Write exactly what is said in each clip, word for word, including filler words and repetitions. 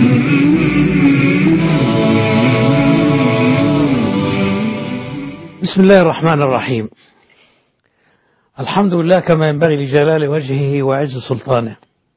بسم الله الرحمن الرحيم. الحمد لله كما ينبغي لجلال وجهه وعز سلطانه.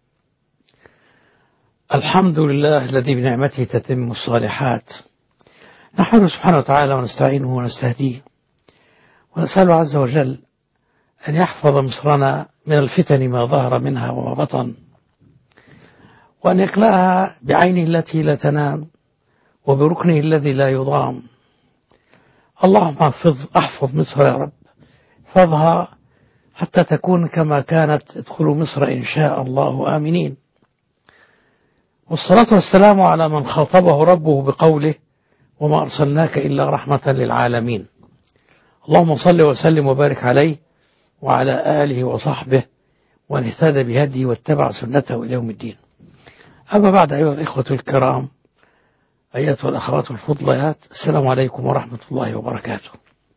الحمد لله الذي بنعمته تتم الصالحات. نحمده سبحانه وتعالى ونستعينه ونستهديه ونسأله عز وجل أن يحفظ مصرنا من الفتن ما ظهر منها وما بطن، وأن يكلأها بعينه التي لا تنام وبركنه الذي لا يضام. اللهم احفظ احفظ مصر يا رب، احفظها حتى تكون كما كانت. ادخلوا مصر إن شاء الله آمنين. والصلاة والسلام على من خاطبه ربه بقوله وما أرسلناك إلا رحمة للعالمين. اللهم صل وسلم وبارك عليه وعلى آله وصحبه ومن اهتدى بهديه واتبع سنته إلى يوم الدين. أما بعد، أيها الإخوة الكرام، أيتها الأخوات الفضليات، السلام عليكم ورحمة الله وبركاته.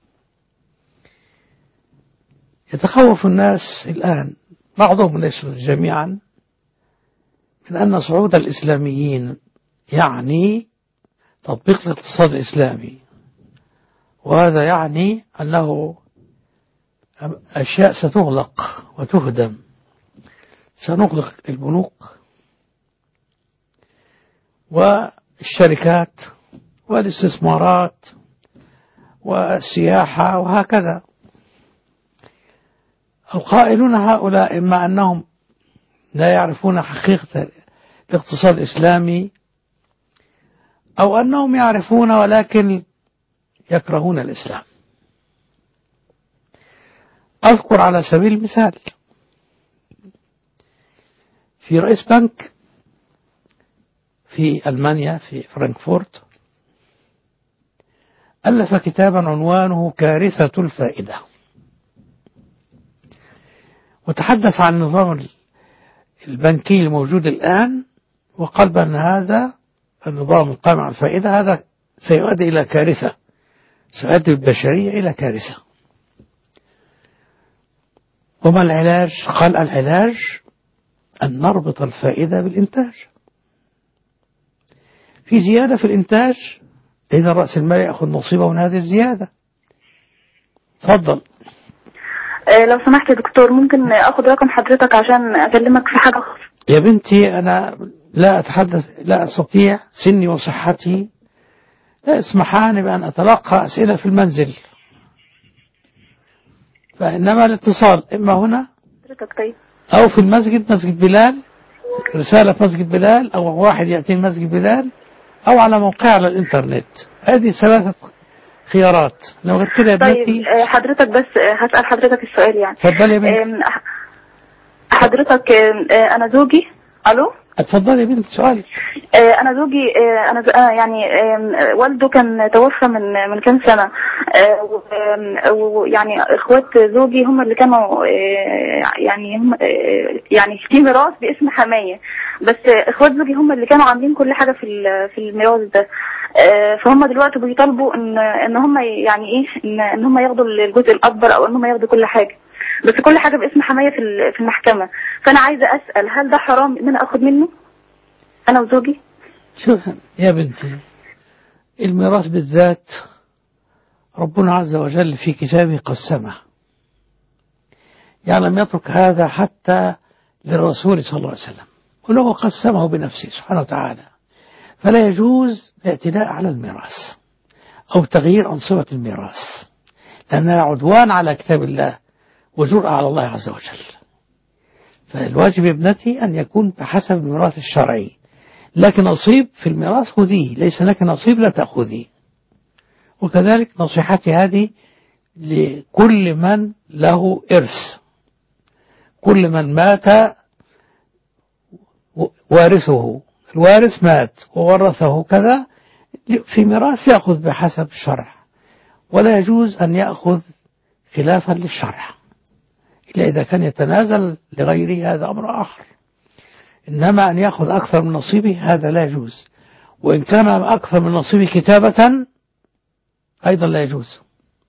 يتخوف الناس الآن، بعضهم ليس جميعا، من أن صعود الإسلاميين يعني تطبيق الاقتصاد الإسلامي، وهذا يعني أنه أشياء ستغلق وتهدم. سنغلق البنوك والشركات والاستثمارات والسياحة وهكذا. القائلون هؤلاء إما أنهم لا يعرفون حقيقة الاقتصاد الإسلامي، أو أنهم يعرفون ولكن يكرهون الإسلام. أذكر على سبيل المثال في رئيس بنك في ألمانيا في فرانكفورت ألف كتابا عنوانه كارثة الفائدة، وتحدث عن النظام البنكي الموجود الآن، وقال بأن هذا النظام القائم على الفائدة هذا سيؤدي إلى كارثة، سيؤدي البشرية إلى كارثة. وما العلاج؟ قال العلاج أن نربط الفائدة بالإنتاج. في زيادة في الإنتاج، إذا رأس المال يأخذ نصيبه من هذه الزيادة. تفضل. أه لو سمحت يا دكتور، ممكن أخذ رقم حضرتك عشان أكلمك في حاجة خاصة؟ يا بنتي أنا لا أتحدث، لا أستطيع، سني وصحتي لا يسمحان بأن أتلقى أسئلة في المنزل، فإنما الاتصال إما هنا طيب. أو في المسجد، مسجد بلال، رسالة في مسجد بلال، أو واحد يأتي مسجد بلال، أو على موقع على الإنترنت. هذه ثلاثة خيارات. لو غير كده يا بنتي. طيب حضرتك بس هسأل حضرتك السؤال يعني. اتفضلي يا بنتي. حضرتك أنا زوجي. ألو. اتفضلي يا بنتي سؤالك. أنا زوجي أنا يعني والده كان توفى من من كام سنة، ويعني إخوات زوجي هم اللي كانوا يعني هم يعني في ميراث باسم حماية، بس إخوات زوجي هم اللي كانوا عاملين كل حاجة في في الميراث ده. فهم دلوقتي بيطالبوا إن إن هم يعني إيه إن إن هم ياخدوا الجزء الأكبر، أو إن هم ياخدوا كل حاجة، بس كل حاجة باسم حماية في في المحكمة. فأنا عايزة أسأل، هل ده حرام إن أنا أخد منه أنا وزوجي؟ شوف يا بنتي، الميراث بالذات ربنا عز وجل في كتابه قسمه، يعني لم يترك هذا حتى للرسول صلى الله عليه وسلم، ولو قسمه بنفسه سبحانه وتعالى. فلا يجوز الاعتداء على الميراث أو تغيير أنصبة الميراث، لأنها عدوان على كتاب الله وجرأة على الله عز وجل. فالواجب يا ابنتي أن يكون بحسب الميراث الشرعي. لكن نصيب في الميراث خذيه، ليس لك نصيب لا تأخذيه. وكذلك نصيحتي هذه لكل من له إرث، كل من مات وارثه، الوارث مات وورثه كذا، في ميراث يأخذ بحسب الشرع، ولا يجوز أن يأخذ خلافا للشرع إلا إذا كان يتنازل لغيره، هذا أمر آخر. إنما أن يأخذ أكثر من نصيبه هذا لا يجوز، وإن كان أكثر من نصيبه كتابة أيضا لا يجوز.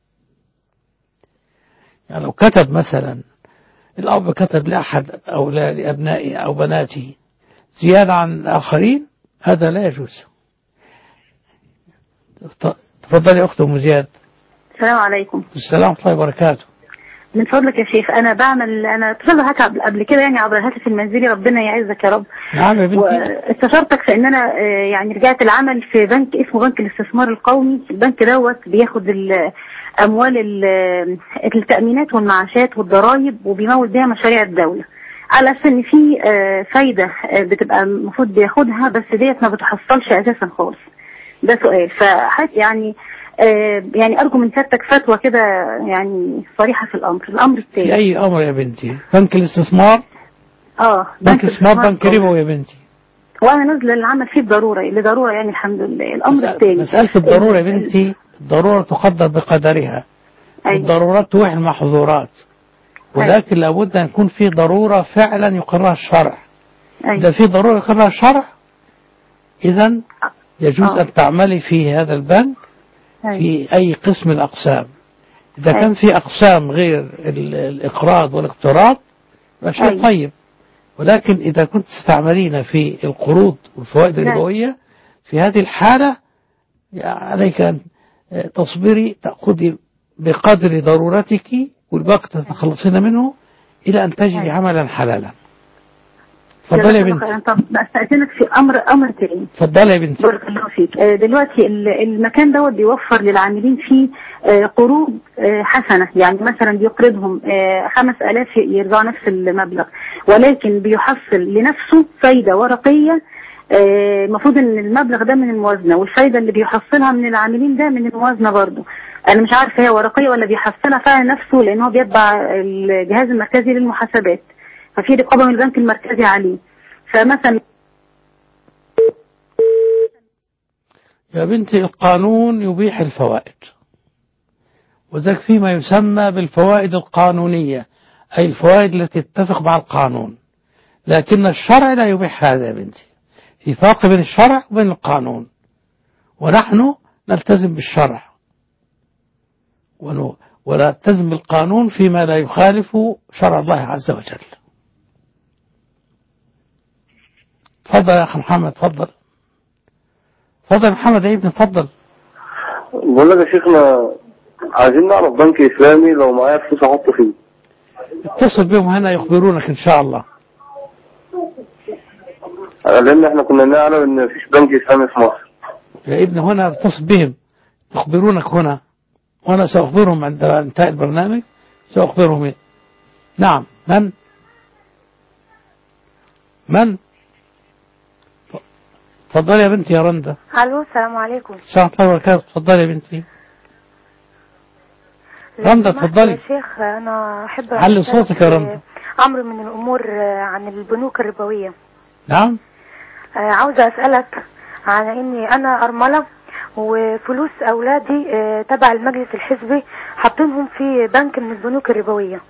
يعني لو كتب مثلا الأب كتب لأحد أولاد أبنائه أو بناته زيادة عن الآخرين، هذا لا يجوز. تفضلي أخت أم زياد. السلام عليكم. السلام ورحمة الله وبركاته. من فضلك يا شيخ، أنا بعمل أنا اتصلت قبل كده يعني عبر الهاتف المنزلي، ربنا يعزك يا رب. نعم يا بنتي. واستشرتك في إن أنا يعني رجعت العمل في بنك اسمه بنك الاستثمار القومي. البنك دوت بياخد أموال التأمينات والمعاشات والضرائب وبيمول بيها مشاريع الدولة، على أساس إن في فايدة بتبقى المفروض بياخدها، بس ديت ما بتحصلش أساسا خالص. ده سؤال. فحت يعني آه يعني أرجو من سيادتك فتوى كده يعني صريحة في الأمر. الأمر الثاني. في أي أمر يا بنتي؟ بنك الاستثمار؟ آه بنك الاستثمار بنك ربوي يا بنتي. وأنا نازلة العمل فيه بضرورة لضرورة يعني الحمد لله. الأمر الثاني مسألة الضرورة يا بنتي، الضرورة تقدر بقدرها. أيوة. الضرورات توحي المحظورات، ولكن أيوة. لابد أن يكون في ضرورة فعلا يقرها الشرع. أيوة. إذا في ضرورة يقرها الشرع إذن يجوز أوه. أن تعملي في هذا البنك في أي قسم الأقسام. إذا كان في أقسام غير الإقراض والاقتراض فشيء طيب، ولكن إذا كنت تستعملين في القروض والفوائد الربوية في هذه الحالة عليك أن تصبري، تأخذي بقدر ضرورتك والباقي تتخلصين منه إلى أن تجري عملا حلالا. تفضلي يا بنتي. طب استأذنك في امر امر تاني. تفضلي يا بنتي. بارك الله فيك. دلوقتي المكان دوت بيوفر للعاملين فيه قروض حسنة، يعني مثلا بيقرضهم خمس آلاف يرجعوا نفس المبلغ، ولكن بيحصل لنفسه فايدة ورقية. المفروض ان المبلغ ده من الموازنة، والفايدة اللي بيحصلها من العاملين ده من الموازنة برضه. انا مش عارفة هي ورقية ولا بيحصلها فعلا نفسه، لان هو بيتبع الجهاز المركزي للمحاسبات، ففي رقابة من البنك المركزي عليه. فمثلا يا بنتي القانون يبيح الفوائد، وذلك فيما يسمى بالفوائد القانونية، أي الفوائد التي تتفق مع القانون، لكن الشرع لا يبيح هذا يا بنتي. في فرق بين الشرع وبين القانون، ونحن نلتزم بالشرع ونلتزم بالقانون فيما لا يخالف شرع الله عز وجل. تفضل يا أخي محمد. تفضل تفضل محمد يا ابني. تفضل. بقول لك يا شيخنا، عايزين نعرف بنك إسلامي لو معايا فلوس أحط فيه. اتصل بهم هنا يخبرونك إن شاء الله. لأن احنا كنا نعلم إن مفيش بنك إسلامي في مصر. يا ابني هنا اتصل بهم يخبرونك هنا، وأنا سأخبرهم عند انتهاء البرنامج. سأخبرهم. نعم. من من تفضلي يا بنتي يا رندا. الو السلام عليكم. السلام عليكم وبركاته. تفضلي يا بنتي رندا. تفضلي يا شيخ. انا احب علي صوتك يا رندا. امر من الامور عن البنوك الربويه. نعم. عاوزه اسالك عن اني انا ارمله، وفلوس اولادي تبع المجلس الحزبي حاطينهم في بنك من البنوك الربويه.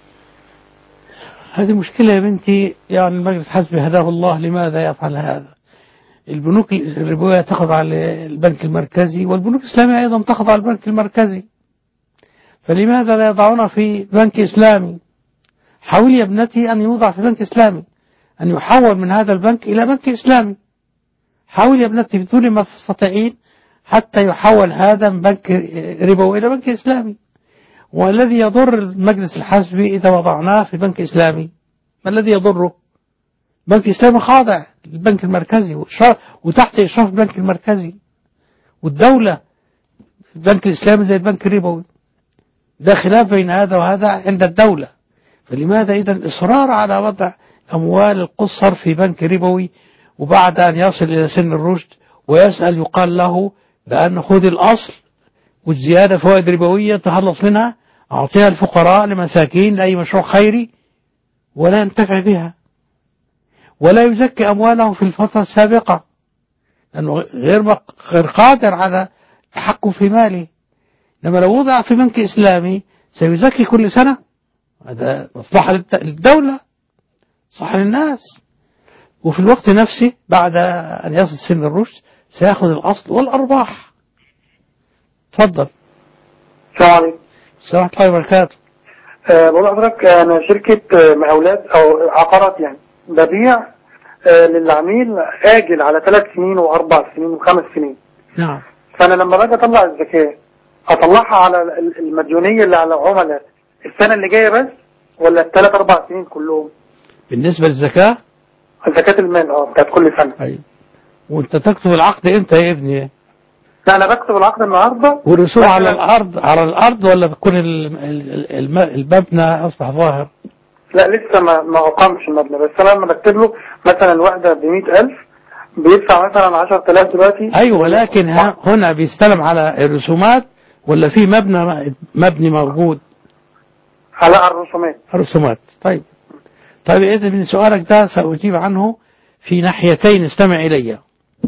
هذه مشكلة يا بنتي، يعني المجلس الحزبي هداه الله لماذا يفعل هذا؟ البنوك الربوية تخضع للبنك المركزي، والبنوك الإسلامية أيضا تخضع للبنك المركزي، فلماذا لا يضعونها في بنك إسلامي؟ حاولي يا ابنتي أن يوضع في بنك إسلامي، أن يحول من هذا البنك إلى بنك إسلامي. حاولي يا ابنتي بطول ما تستطيعين حتى يحول هذا من بنك ربوي إلى بنك إسلامي. والذي يضر المجلس الحزبي إذا وضعناه في بنك إسلامي؟ ما الذي يضره؟ بنك إسلامي خاضع للبنك المركزي وتحت إشراف البنك المركزي، والدولة البنك الإسلامي زي البنك الربوي، ده خلاف بين هذا وهذا عند الدولة. فلماذا إذا الإصرار على وضع أموال القصر في بنك ربوي، وبعد أن يصل إلى سن الرشد ويسأل يقال له بأن خذ الأصل والزيادة فوائد ربوية تخلص منها أعطيها الفقراء لمساكين لأي مشروع خيري، ولا ينتفع بها ولا يزكي أمواله في الفترة السابقة، لأنه غير غير قادر على التحكم في ماله. لما لو وضع في بنك إسلامي سيزكي كل سنة، هذا مصلحة للدولة، صح للناس، وفي الوقت نفسه بعد أن يصل سن الرشد سيأخذ الأصل والأرباح. تفضل. السلام عليكم. السلام ورحمة الله وبركاته. أه بقول لحضرتك أنا شركة مقاولات أو عقارات، يعني ببيع آه للعميل آجل على ثلاث سنين وأربع سنين وخمس سنين. نعم. فأنا لما باجي أطلع الزكاة أطلعها على المديونية اللي على العملاء السنة اللي جاية بس ولا الثلاث أربع سنين كلهم؟ بالنسبة للزكاة؟ زكاة المال اه بتاعت كل سنة. أيوة. وأنت تكتب العقد إمتى يا ابني؟ لا أنا بكتب العقد النهاردة. والرسوم على الأرض على الأرض ولا بتكون المبنى أصبح ظاهر؟ لا لسه ما ما أقامش المبنى، بس أنا لما بكتب له مثلا الوحدة بمئة ألف بيدفع مثلا عشرة آلاف دلوقتي. أيوة، ولكن هنا بيستلم على الرسومات ولا في مبنى مبني موجود؟ على الرسومات. الرسومات. طيب طيب إذا من سؤالك ده سأجيب عنه في ناحيتين، استمع إلي.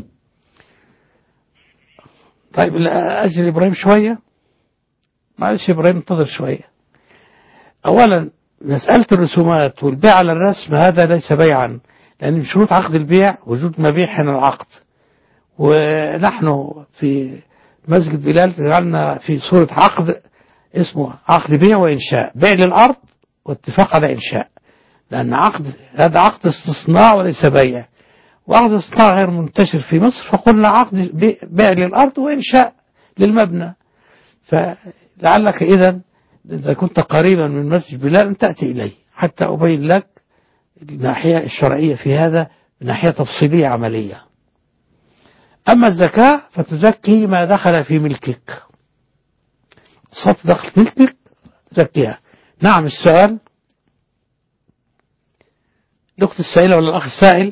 طيب أجل إبراهيم شوية، معلش إبراهيم انتظر شوية. أولا مسألة الرسومات والبيع على الرسم هذا ليس بيعا، لأن من شروط عقد البيع وجود مبيح من العقد، ونحن في مسجد بلال جعلنا في صورة عقد اسمه عقد بيع وإنشاء، بيع للأرض واتفاق على إنشاء، لأن عقد هذا عقد استصناع وليس بيع، وعقد استصناع غير منتشر في مصر، فقلنا عقد بيع للأرض وإنشاء للمبنى. فلعلك إذن إذا كنت قريبا من مسجد بلال أن تأتي إلي حتى أبين لك الناحية الشرعية في هذا من ناحية تفصيلية عملية. أما الزكاة فتزكي ما دخل في ملكك، صف دخل ملكك زكيها. نعم. السؤال الأخت السائلة ولا الأخ السائل؟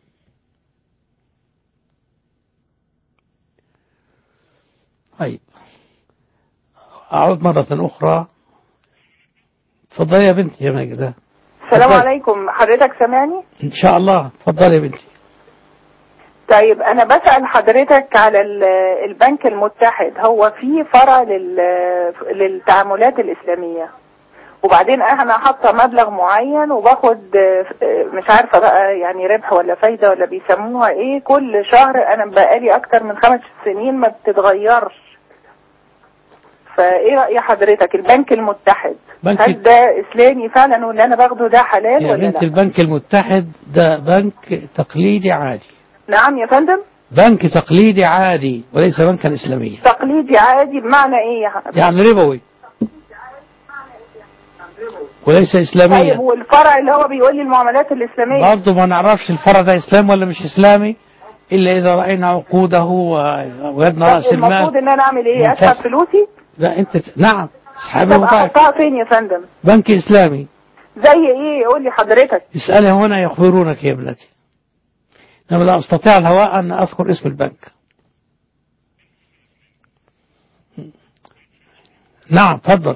طيب أعود مرة أخرى. تفضلي يا بنتي يا ماجدة. السلام عليكم، حضرتك سامعني؟ إن شاء الله. تفضلي يا بنتي. طيب أنا بسأل حضرتك على البنك المتحد، هو في فرع للتعاملات الإسلامية، وبعدين أنا حاطة مبلغ معين وباخد مش عارفة بقى يعني ربح ولا فايدة ولا بيسموها إيه كل شهر، أنا بقالي أكتر من خمس سنين ما بتتغيرش. فايه رأي حضرتك البنك المتحد هل ده اسلامي فعلا واللي انا باخده ده حلال يا ولا بنت لا؟ البنك المتحد ده بنك تقليدي عادي. نعم يا فندم. بنك تقليدي عادي وليس بنكا اسلاميا. تقليدي عادي بمعنى ايه يا حضرتك؟ يعني ربوي وليس اسلاميا. طيب والفرع اللي هو بيقول لي المعاملات الاسلاميه برضه ما نعرفش الفرع ده اسلام ولا مش اسلامي الا اذا راينا عقوده وجدنا راس المال. المفروض ان انا اعمل ايه؟ اسحب فلوسي؟ لا انت نعم اسحبي. طب احطها فين يا فندم؟ بنك اسلامي. زي ايه يقول لي حضرتك؟ اسالي هنا يخبرونك يا ابنتي. انا لا استطيع الهواء ان اذكر اسم البنك. نعم تفضل.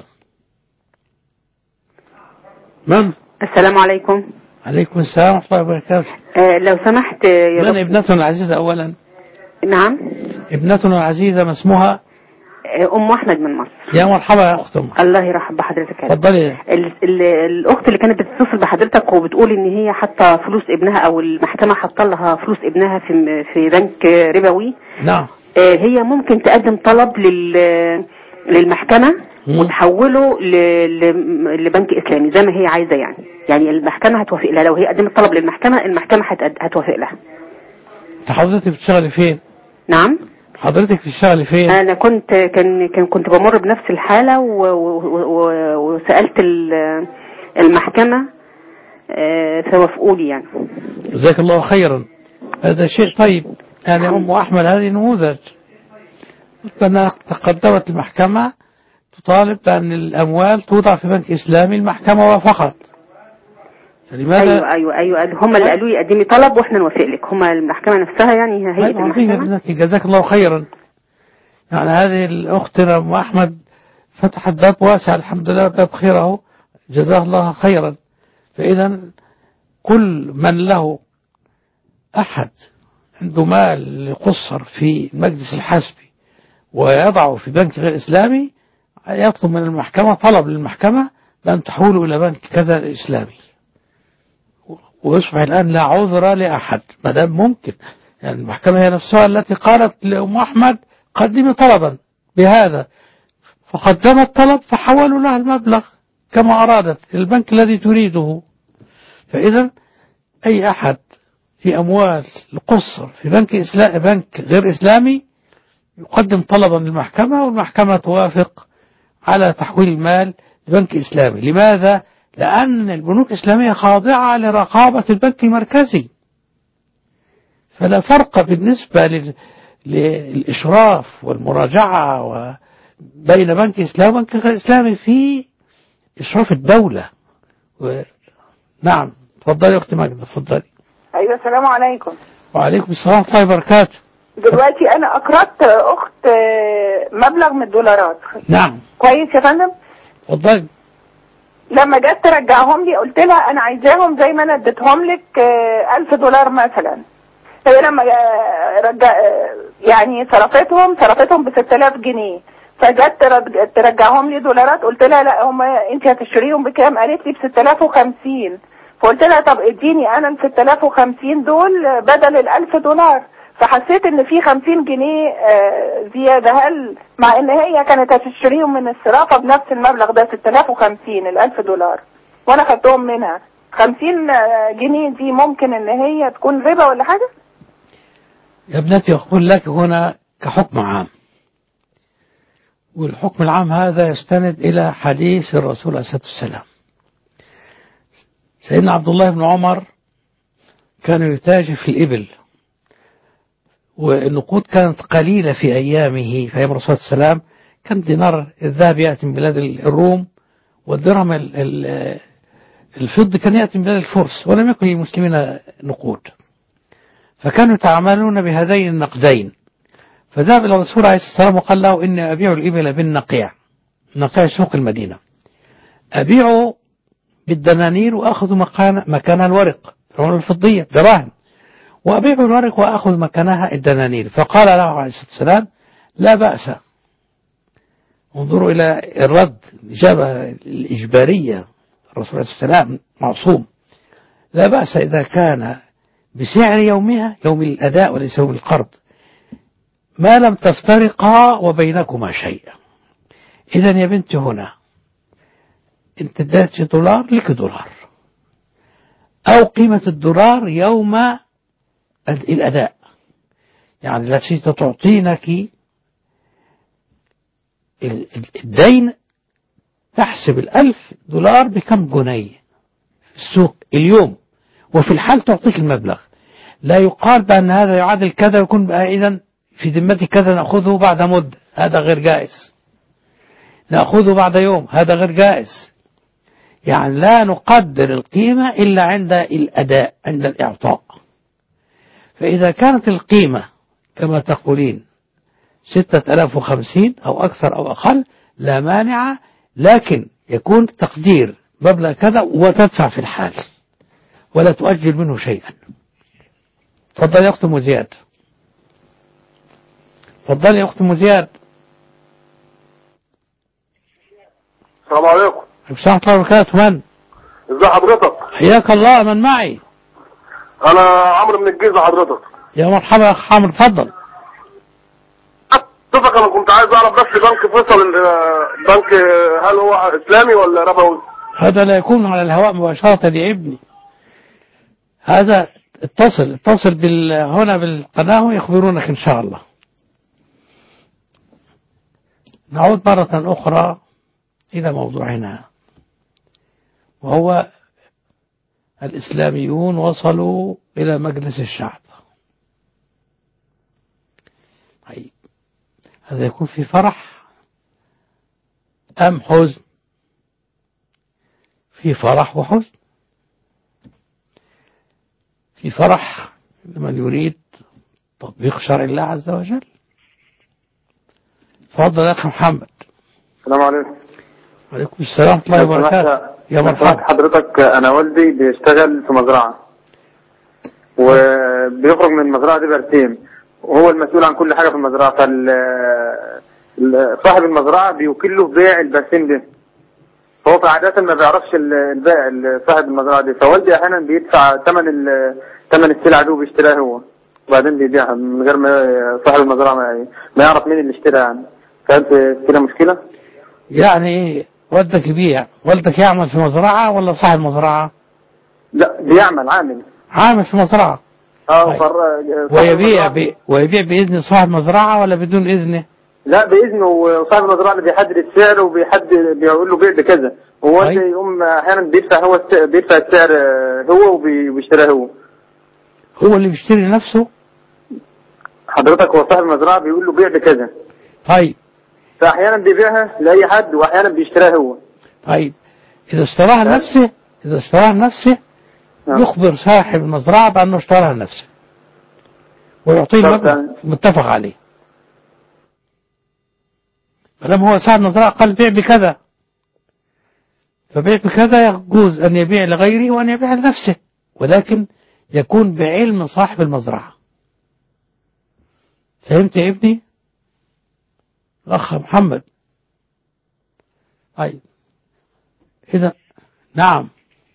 من؟ السلام عليكم. عليكم السلام ورحمة الله وبركاته. آه لو سمحت يا من ابنتنا العزيزة أولا؟ نعم. ابنتنا العزيزة ما اسمها؟ آه أم أحمد من مصر. يا مرحبا يا أخت أم. الله يرحب بحضرتك. اتفضلي. الأخت اللي كانت بتتصل بحضرتك وبتقول إن هي حاطة فلوس ابنها أو المحكمة حاطة لها فلوس ابنها في في بنك ربوي. نعم. آه هي ممكن تقدم طلب لل للمحكمة وتحوله لبنك إسلامي زي ما هي عايزة، يعني يعني المحكمة هتوافق لها. لو هي قدمت طلب للمحكمة المحكمة هتوافق لها. حضرتك بتشتغلي فين؟ نعم. حضرتك بتشتغلي فين؟ أنا كنت كان كان كنت بمر بنفس الحالة وسألت المحكمة فوافقوا لي يعني. جزاك الله خيرا. هذا شيء طيب. يعني أم أحمد هذه نموذج. أنا تقدمت المحكمة تطالب بأن الأموال توضع في بنك إسلامي، المحكمة وافقت. فلماذا؟ أيوة أيوة أيوة هم اللي قالوا لي قدمي طلب وإحنا نوافق لك، هم المحكمة نفسها يعني هي هيئة المحكمة. جزاك الله خيرا. يعني هذه الأخت أم أحمد فتحت باب واسع الحمد لله، باب خيره جزاه الله خيرا. فإذا كل من له أحد عنده مال يقصر في المجلس الحسبي ويضعه في بنك غير إسلامي يطلب من المحكمة طلب للمحكمة بأن تحوله إلى بنك كذا إسلامي، ويصبح الآن لا عذر لأحد ما دام ممكن. يعني المحكمة هي نفسها التي قالت لأم أحمد قدمي طلبا بهذا، فقدمت طلب فحولوا لها المبلغ كما أرادت البنك الذي تريده. فإذا أي أحد في أموال القصر في بنك إسلام بنك غير إسلامي يقدم طلبا للمحكمة والمحكمة توافق على تحويل المال لبنك إسلامي. لماذا؟ لأن البنوك الإسلامية خاضعة لرقابة البنك المركزي، فلا فرق بالنسبة لل... للإشراف والمراجعة بين بنك إسلامي وبنك غير إسلامي في إشراف الدولة. و... نعم، تفضلي أختي ماجدة، تفضلي. ايوه السلام عليكم. وعليكم السلام ورحمة الله وبركاته. دلوقتي انا اقرضت اخت مبلغ من الدولارات. نعم. كويس يا فندم. اتفضلي. لما جت ترجعهم لي قلت لها انا عايزاهم زي ما انا اديتهم لك ألف دولار مثلا. هي لما رجع يعني صرفتهم صرفتهم ب ستة آلاف جنيه، فجت ترجعهم لي دولارات قلت لها لا هم انت هتشتريهم بكام؟ قالت لي ب ستة آلاف وخمسين. فقلت لها طب اديني انا ال ستة آلاف وخمسين دول بدل ال ألف دولار. فحسيت ان في خمسين جنيه زياده. هل مع ان هي كانت هتشتريهم من الصرافه بنفس المبلغ ده ستة آلاف وخمسين ال ألف دولار وانا خدتهم منها خمسين جنيه، دي ممكن ان هي تكون ربا ولا حاجه؟ يا ابنتي أقول لك هنا كحكم عام، والحكم العام هذا يستند إلى حديث الرسول عليه الصلاة والسلام. سيدنا عبد الله بن عمر كان يتاجر في الإبل، والنقود كانت قليلة في أيامه في أيام الرسول صلى الله عليه وسلم. كان دينار الذهب يأتي من بلاد الروم، والدرهم الفضة كان يأتي من بلاد الفرس، ولم يكن للمسلمين نقود، فكانوا يتعاملون بهذين النقدين. فذهب إلى الرسول عليه الصلاة والسلام وقال له إني أبيع الإبل بالنقيع، نقيع سوق المدينة، أبيع بالدنانير وأخذ مكان مكانها الورق الفضية دراهم، وأبيع الورق وأخذ مكانها الدنانير. فقال له عليه الصلاة والسلام لا بأس. انظروا إلى الرد، الإجابة الإجبارية. الرسول عليه الصلاة والسلام معصوم. لا بأس إذا كان بسعر يومها، يوم الأداء وليس يوم القرض، ما لم تفترقا وبينكما شيء. إذا يا بنت هنا انت اديت دولار لك دولار، أو قيمة الدولار يوم الأداء، يعني التي تعطينك الدين تحسب الألف دولار بكم جنيه في السوق اليوم، وفي الحال تعطيك المبلغ. لا يقال بأن هذا يعادل كذا يكون بقى إذن في ذمتي كذا نأخذه بعد مدة، هذا غير جائز. نأخذه بعد يوم، هذا غير جائز. يعني لا نقدر القيمة إلا عند الأداء، عند الإعطاء. فإذا كانت القيمة كما تقولين ستة آلاف وخمسين أو أكثر أو أقل لا مانع، لكن يكون تقدير مبلغ كذا وتدفع في الحال ولا تؤجل منه شيئا. تفضل يا أخت أم زياد. تفضل يا أخت أم زياد. السلام عليكم. السلام ورحمة الله وبركاته. من؟ ازي حضرتك؟ حياك الله. من معي؟ انا عمرو من الجيزة حضرتك. يا مرحبا يا أخ عمرو، تفضل. حضرتك انا كنت عايز اعرف بس بنك فيصل البنك هل هو اسلامي ولا ربوي؟ هذا لا يكون على الهواء مباشرة يا ابني. هذا اتصل اتصل بال هنا بالقناة ويخبرونك إن شاء الله. نعود مرة أخرى إلى موضوعنا، وهو الإسلاميون وصلوا إلى مجلس الشعب. طيب هذا يكون في فرح أم حزن؟ في فرح وحزن. في فرح لمن يريد تطبيق شرع الله عز وجل. تفضل يا أخي محمد. السلام عليكم. وعليكم السلام ورحمة الله وبركاته. يا مرحبا. حضرتك أنا والدي بيشتغل في مزرعة، وبيخرج من المزرعة دي برسيم، وهو المسؤول عن كل حاجة في المزرعة. فال صاحب المزرعة بيوكل له بيع البرسيم ده، هو في عادة ما بيعرفش البائع صاحب المزرعة دي. فوالدي أحيانا بيدفع ثمن ثمن السلعة دي وبيشتريها هو، وبعدين بيبيعها من غير ما صاحب المزرعة ما يعرف مين اللي اشتراها. يعني كانت كده مشكلة. يعني والدك يبيع، والدك يعمل في مزرعة ولا صاحب مزرعة؟ لا بيعمل عامل عامل في مزرعة. اه طيب. فر... ويبيع ب... ويبيع بإذن صاحب مزرعة ولا بدون إذنه؟ لا بإذنه، وصاحب المزرعة اللي بيحدد السعر وبيحدد بيقول له بيع بكذا، وهو طيب. اللي يقوم أحيانا بيدفع هو الس... بيدفع السعر هو وبيشتريه هو. هو اللي بيشتري نفسه؟ حضرتك هو صاحب المزرعة بيقول له بيع بكذا. طيب. فأحيانا بيبيعها لأي حد وأحيانا بيشتريها هو. طيب إذا اشتراها لنفسه إذا اشتراها لنفسه يخبر صاحب المزرعة بأنه اشتراها لنفسه ويعطيه المبلغ متفق عليه. فلما هو صاحب المزرعة قال بيع بكذا، فبيع بكذا يجوز أن يبيع لغيره وأن يبيع لنفسه، ولكن يكون بعلم صاحب المزرعة. فهمت يا ابني؟ الأخ محمد. طيب إذا نعم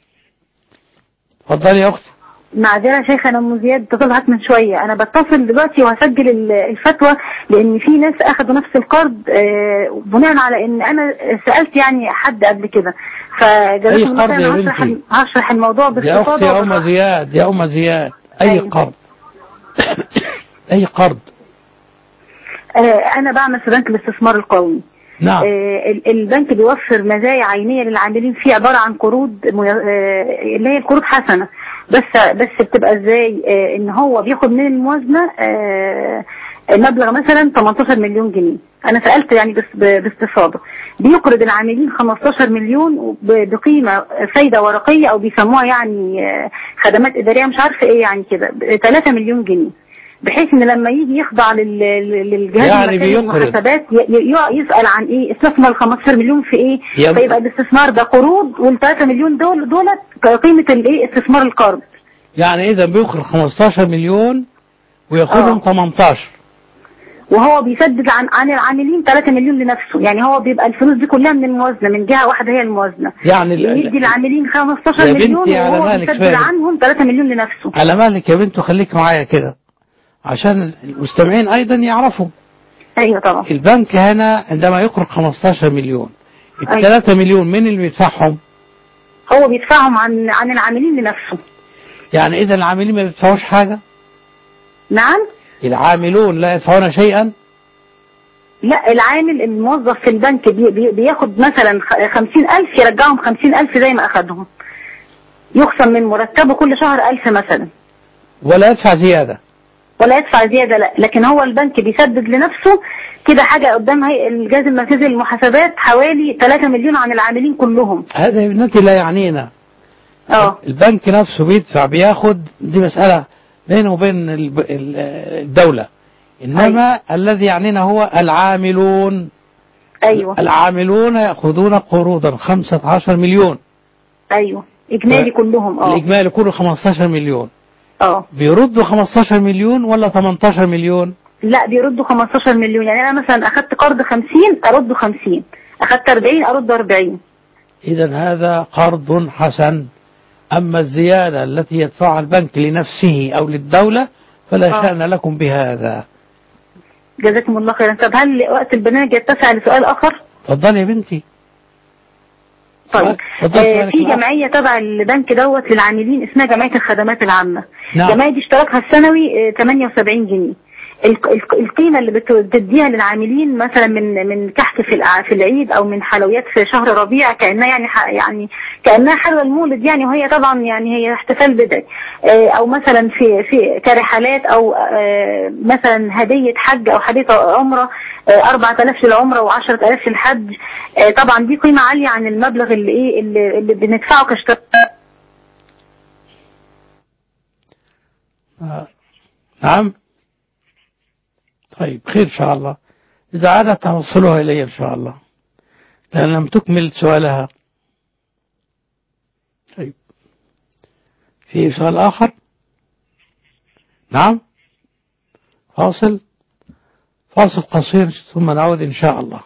اتفضلي يا أختي. معذرة يا شيخ، أنا أم زياد اتصلت من شوية، أنا بتصل دلوقتي وهسجل الفتوى لأن في ناس أخذوا نفس القرض بناء على إن أنا سألت يعني حد قبل كده، فجزاكم الله خير. أنا هشرح هشرح الموضوع باستفاضة. يا أختي يا أم زياد يا أم زياد أي أيوة. قرض أي قرض؟ أنا بعمل في بنك الاستثمار القومي. نعم. البنك بيوفر مزايا عينية للعاملين فيه، عبارة عن قروض اللي هي القروض حسنة، بس بس بتبقى ازاي؟ ان هو بياخد من الموازنة مبلغ مثلا تمنتاشر مليون جنيه. انا سألت يعني بس باستفاضة، بيقرض العاملين خمستاشر مليون بقيمة فايدة ورقية او بيسموها يعني خدمات ادارية مش عارفة ايه يعني كده، ثلاثة مليون جنيه، بحيث ان لما يجي يخضع للجهاز يعني المركزي للمحاسبات يسأل عن ايه استثمر ال خمستاشر مليون في ايه، فيبقى الاستثمار ده قروض وال ثلاثة مليون دول دولت قيمة الايه استثمار القرض. يعني اذا بيخرج خمستاشر مليون وياخدهم تمنتاشر وهو بيسدد عن عن العاملين ثلاثة مليون لنفسه، يعني هو بيبقى الفلوس دي كلها من الموازنة، من جهة واحدة هي الموازنة، يعني يدي العاملين خمستاشر مليون وهو بيسدد عنهم ثلاثة مليون لنفسه. على مالك يا بنت، وخليك معايا كده عشان المستمعين ايضا يعرفوا. ايوه طبعا. البنك هنا عندما يقرض خمستاشر مليون، ال ثلاثة مليون مين اللي بيدفعهم؟ هو بيدفعهم عن عن العاملين لنفسه. يعني اذا العاملين ما بيدفعوش حاجة؟ نعم. العاملون لا يدفعون شيئا؟ لا، العامل الموظف في البنك بي بي بياخد مثلا خمسين ألف يرجعهم خمسين ألف زي ما أخدهم، يخصم من مرتبه كل شهر ألف مثلا، ولا يدفع زيادة؟ ولا يدفع زيادة لا، لكن هو البنك بيسدد لنفسه كده حاجة قدام هي الجهاز المركزي للمحاسبات حوالي ثلاثة مليون عن العاملين كلهم. هذا يا بنتي لا يعنينا. اه البنك نفسه بيدفع بياخد، دي مسألة بينه وبين الدولة، إنما أيوة. الذي يعنينا هو العاملون. أيوة. العاملون يأخذون قروضا خمسة عشر مليون. أيوة إجمالي كلهم. اه الإجمالي كله خمستاشر مليون. اه بيردوا خمستاشر مليون ولا تمنتاشر مليون؟ لا بيردوا خمستاشر مليون، يعني أنا مثلا أخدت قرض خمسين أرده خمسين، أخدت أربعين أرد أربعين. إذا هذا قرض حسن. أما الزيادة التي يدفعها البنك لنفسه أو للدولة فلا آه. شأن لكم بهذا. جزاكم الله خيرا. طب هل وقت البرنامج يتسع لسؤال آخر؟ اتفضلي يا بنتي. طيب آه في جمعية تبع البنك دوت للعاملين اسمها جمعية الخدمات العامة. نعم. الجمعية دي اشتراكها السنوي آه ثمانية وسبعين جنيه. القيمة اللي بتديها للعاملين مثلا من من كحك في في العيد او من حلويات في شهر ربيع كأنها يعني يعني كأنها حلوى المولد يعني، وهي طبعا يعني هي احتفال بدعي، او مثلا في في كرحلات او مثلا هدية حج او هدية عمرة أربعة آلاف للعمرة وعشرة آلاف للحج، طبعا دي قيمة عالية عن المبلغ اللي ايه اللي, اللي بندفعه كاشتراك. نعم. طيب خير إن شاء الله، إذا عادت توصلها إلي إن شاء الله لأن لم تكمل سؤالها. طيب في سؤال آخر؟ نعم. فاصل فاصل قصير ثم نعود إن شاء الله.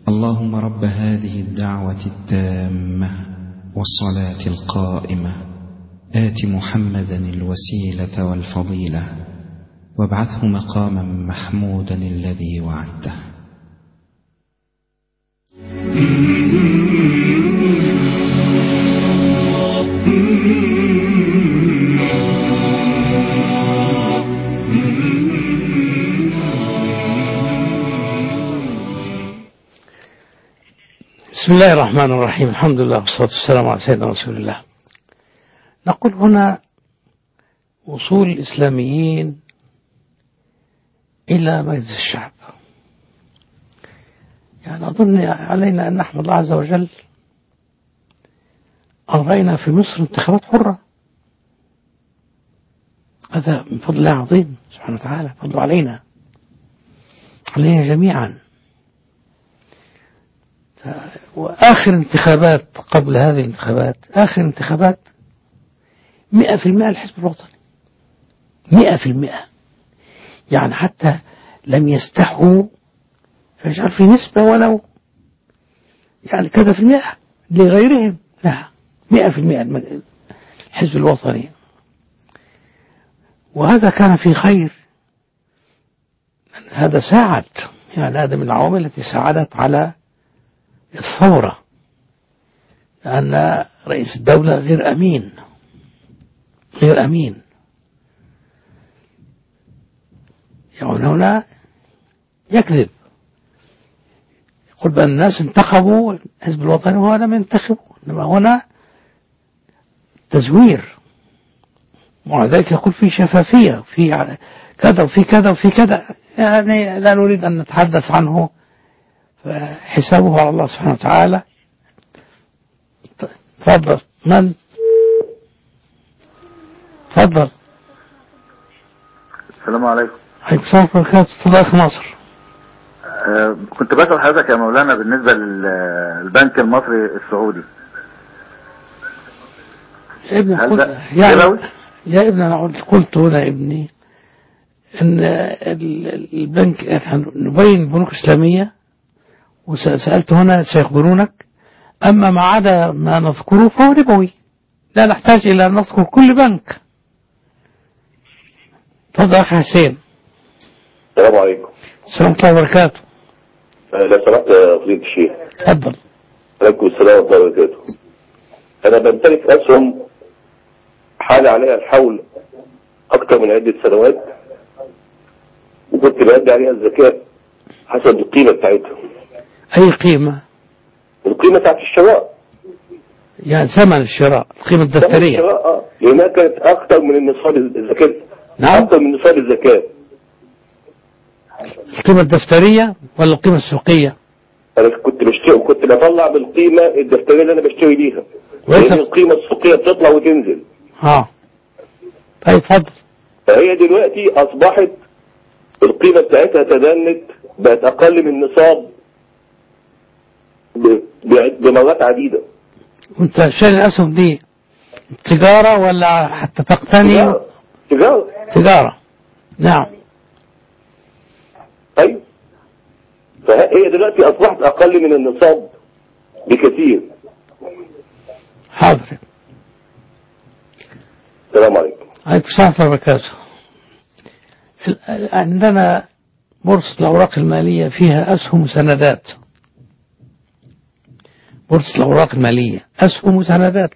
اللهم رب هذه الدعوة التامة والصلاة القائمة آت محمدا الوسيلة والفضيلة وابعثه مقاما محمودا الذي وعدته. بسم الله الرحمن الرحيم. الحمد لله والصلاة والسلام على سيدنا رسول الله. نقول هنا وصول الإسلاميين إلى مجلس الشعب، يعني أظن علينا أن نحمد الله عز وجل أن رأينا في مصر انتخابات حرة. هذا من فضل الله عظيم سبحانه وتعالى، فضل علينا علينا جميعا. وآخر انتخابات قبل هذه الانتخابات، آخر انتخابات مئة في المئة الحزب الوطني، مئة في المئة، يعني حتى لم يستحوا فيجعل في نسبة ولو يعني كذا في المئة لغيرهم، لا، مئة في المئة الحزب الوطني. وهذا كان في خير، هذا ساعد، يعني هذا من العوامل التي ساعدت على الثورة، لأن رئيس الدولة غير أمين، غير أمين. يعني هنا يكذب، يقول بأن الناس انتخبوا الحزب الوطني وهو لم ينتخبوا، إنما هنا تزوير، ومع ذلك يقول في شفافية، في كذا وفي كذا وفي كذا، يعني لا نريد أن نتحدث عنه، فحسابه على الله سبحانه وتعالى. تفضل. من؟ تفضل. السلام عليكم. عليكم السلام ورحمة الله وبركاته. تفضل أخي ناصر. أه كنت بسأل حضرتك يا مولانا بالنسبة للبنك المصري السعودي. يا ابني قل... يا, يا ابني أنا قلت هنا ابني أن البنك نبين البنوك الإسلامية، وسألت هنا سيخبرونك، أما ما عدا ما نذكره فهو ربوي، لا نحتاج إلى أن نذكر كل بنك. تفضل أخي حسين. السلام عليكم. السلام عليكم وبركاته. لا سمحت يا فضيلة الشيخ. تفضل. عليكم السلام ورحمة الله وبركاته. أنا بمتلك أسهم حال عليها الحول أكثر من عدة سنوات، وكنت بأدي عليها الزكاة حسب القيمة بتاعتها. أي قيمة؟ القيمة بتاعت الشراء، يعني ثمن الشراء، القيمة الدفترية. ثمن الشراء اه لأنها كانت أكثر من النصاب الزكاة. نعم. أكثر من نصاب الزكاة. القيمة الدفترية ولا القيمة السوقية؟ أنا كنت بشتري وكنت بطلع بالقيمة الدفترية اللي أنا بشتري بيها، لأن القيمة السوقية بتطلع وتنزل. اه طيب اتفضل. فهي دلوقتي أصبحت القيمة بتاعتها تدنت، بقت أقل من النصاب بمرات عديدة. وانت شايل الأسهم دي تجارة ولا حتى تقتني؟ تجارة. تجارة. تجارة. نعم. أيوة. فهي دلوقتي أصبحت أقل من النصاب بكثير. حاضر. السلام عليكم. عليكم السلام ورحمة الله وبركاته. عندنا بورصة الأوراق المالية فيها أسهم وسندات. بورصة الأوراق المالية أسهم وسندات.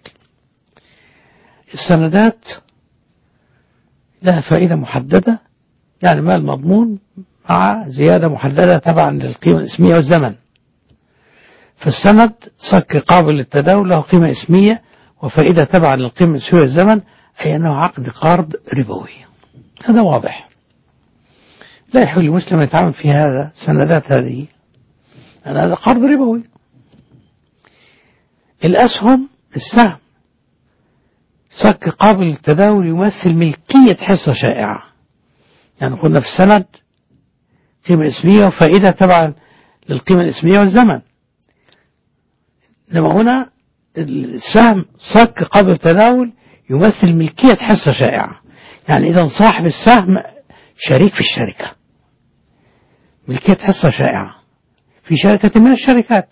السندات لها فائدة محددة، يعني مال مضمون مع زيادة محددة تبعا للقيمة الاسمية والزمن. فالسند صك قابل للتداول، له قيمة اسمية وفائدة تبعا للقيمة الاسمية والزمن، أي أنه عقد قرض ربوي. هذا واضح، لا يحل المسلم أن يتعامل في هذا سندات هذه، لأن هذا قرض ربوي. الأسهم، السهم صك قابل للتداول يمثل ملكية حصة شائعة، يعني قلنا في السند قيمة اسمية وفائدة تبعا للقيمة الاسمية والزمن، لما هنا السهم صك قابل للتداول يمثل ملكية حصة شائعة، يعني إذا صاحب السهم شريك في الشركة، ملكية حصة شائعة، في شركة من الشركات.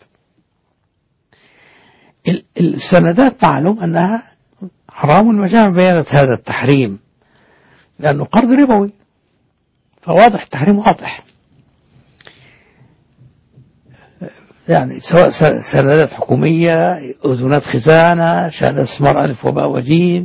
السندات معلوم أنها حرام، المجامع بيانت هذا التحريم لأنه قرض ربوي، فواضح التحريم واضح. يعني سواء سندات حكومية، أذونات خزانة، شهادة استثمار ألف وباء وجيم،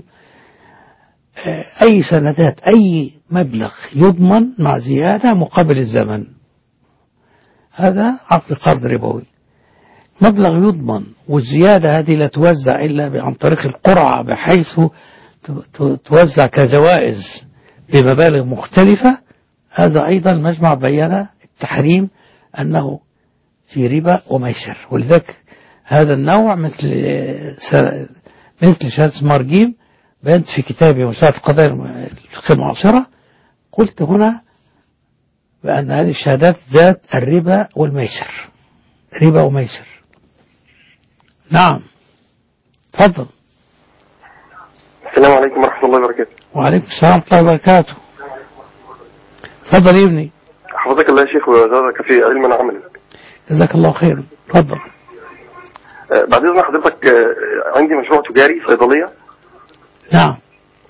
أي سندات، أي مبلغ يضمن مع زيادة مقابل الزمن، هذا عقد قرض ربوي. مبلغ يضمن والزيادة هذه لا توزع إلا عن طريق القرعة بحيث توزع كجوائز بمبالغ مختلفة، هذا أيضا مجمع بيان التحريم أنه في ربا وميسر. ولذلك هذا النوع مثل مثل شهادة سمارجيم بينت في كتابي مساعدة القضايا الفقهية المعاصرة، قلت هنا بأن هذه الشهادات ذات الربا والميسر، ربا وميسر. نعم، تفضل. السلام عليكم ورحمة الله وبركاته. وعليكم السلام ورحمة الله وبركاته. تفضل يا ابني. حفظك الله يا شيخ وزادك في علما وعملا. جزاك الله خيرا. تفضل. آه بعد إذن حضرتك، آه عندي مشروع تجاري صيدلية. نعم.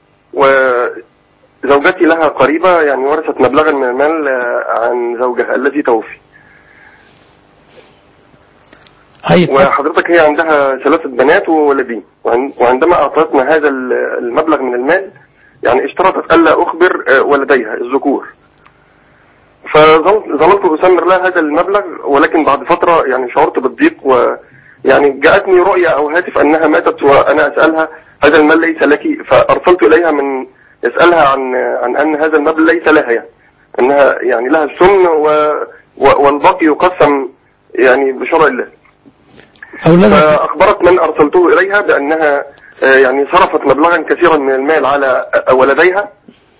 وزوجتي لها قريبة يعني ورثت مبلغا من المال آه عن زوجها الذي توفي. وحضرتك هي عندها ثلاثة بنات وولدين، وعندما أعطتنا هذا المبلغ من المال يعني اشترطت ألا أخبر ولديها الذكور، فظللت أسمر لها هذا المبلغ. ولكن بعد فترة يعني شعرت بالضيق، ويعني جاءتني رؤية أو هاتف أنها ماتت وأنا أسألها هذا المال ليس لك، فأرسلت إليها من يسألها عن عن أن هذا المبلغ ليس لها، يعني أنها يعني لها السن والباقي يقسم يعني بشرع الله. فأخبرت من أرسلته إليها بأنها يعني صرفت مبلغا كثيرا من المال على ولديها،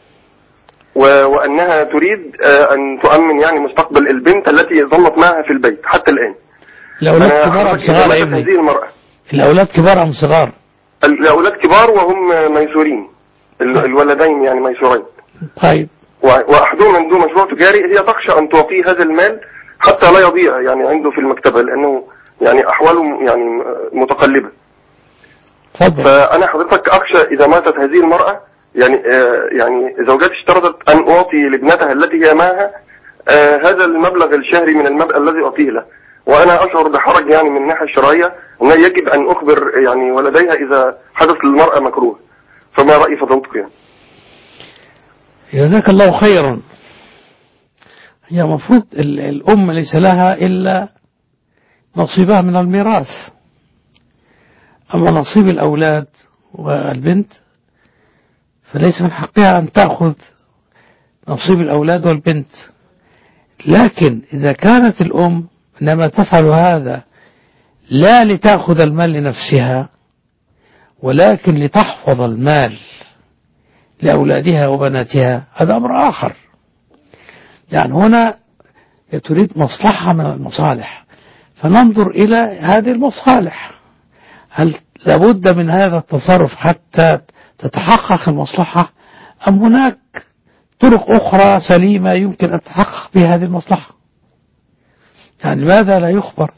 وأنها تريد أن تؤمن يعني مستقبل البنت التي ظلت معها في البيت حتى الآن. الأولاد كبار أم صغار يا ابني؟ هذه المرأة الأولاد كبار أم صغار؟ الأولاد كبار وهم ميسورين، الولدين يعني ميسورين. طيب. وأحدهم عنده مشروع تجاري، هي تخشى أن تعطيه هذا المال حتى لا يضيع يعني عنده في المكتبة، لأنه يعني أحواله يعني متقلبة. فضل. فأنا حضرتك أخشى إذا ماتت هذه المرأة، يعني آه يعني زوجتي اشترطت أن أعطي لابنتها التي هي معها آه هذا المبلغ الشهري من المبلغ الذي أعطيه له، وأنا أشعر بحرج يعني من الناحية الشرعية أن يجب أن أخبر يعني ولديها إذا حدث للمرأة مكروه. فما رأي فضلتك يعني؟ جزاك الله خيرا. هي مفروض الأم ليس لها إلا نصيبها من الميراث، أما نصيب الأولاد والبنت فليس من حقها أن تأخذ نصيب الأولاد والبنت. لكن إذا كانت الأم إنما تفعل هذا لا لتأخذ المال لنفسها ولكن لتحفظ المال لأولادها وبناتها، هذا أمر آخر. يعني هنا تريد مصلحة من المصالح، فننظر إلى هذه المصالح، هل لابد من هذا التصرف حتى تتحقق المصلحة أم هناك طرق أخرى سليمة يمكن أن تتحقق بها هذه المصلحة؟ يعني لماذا لا يخبر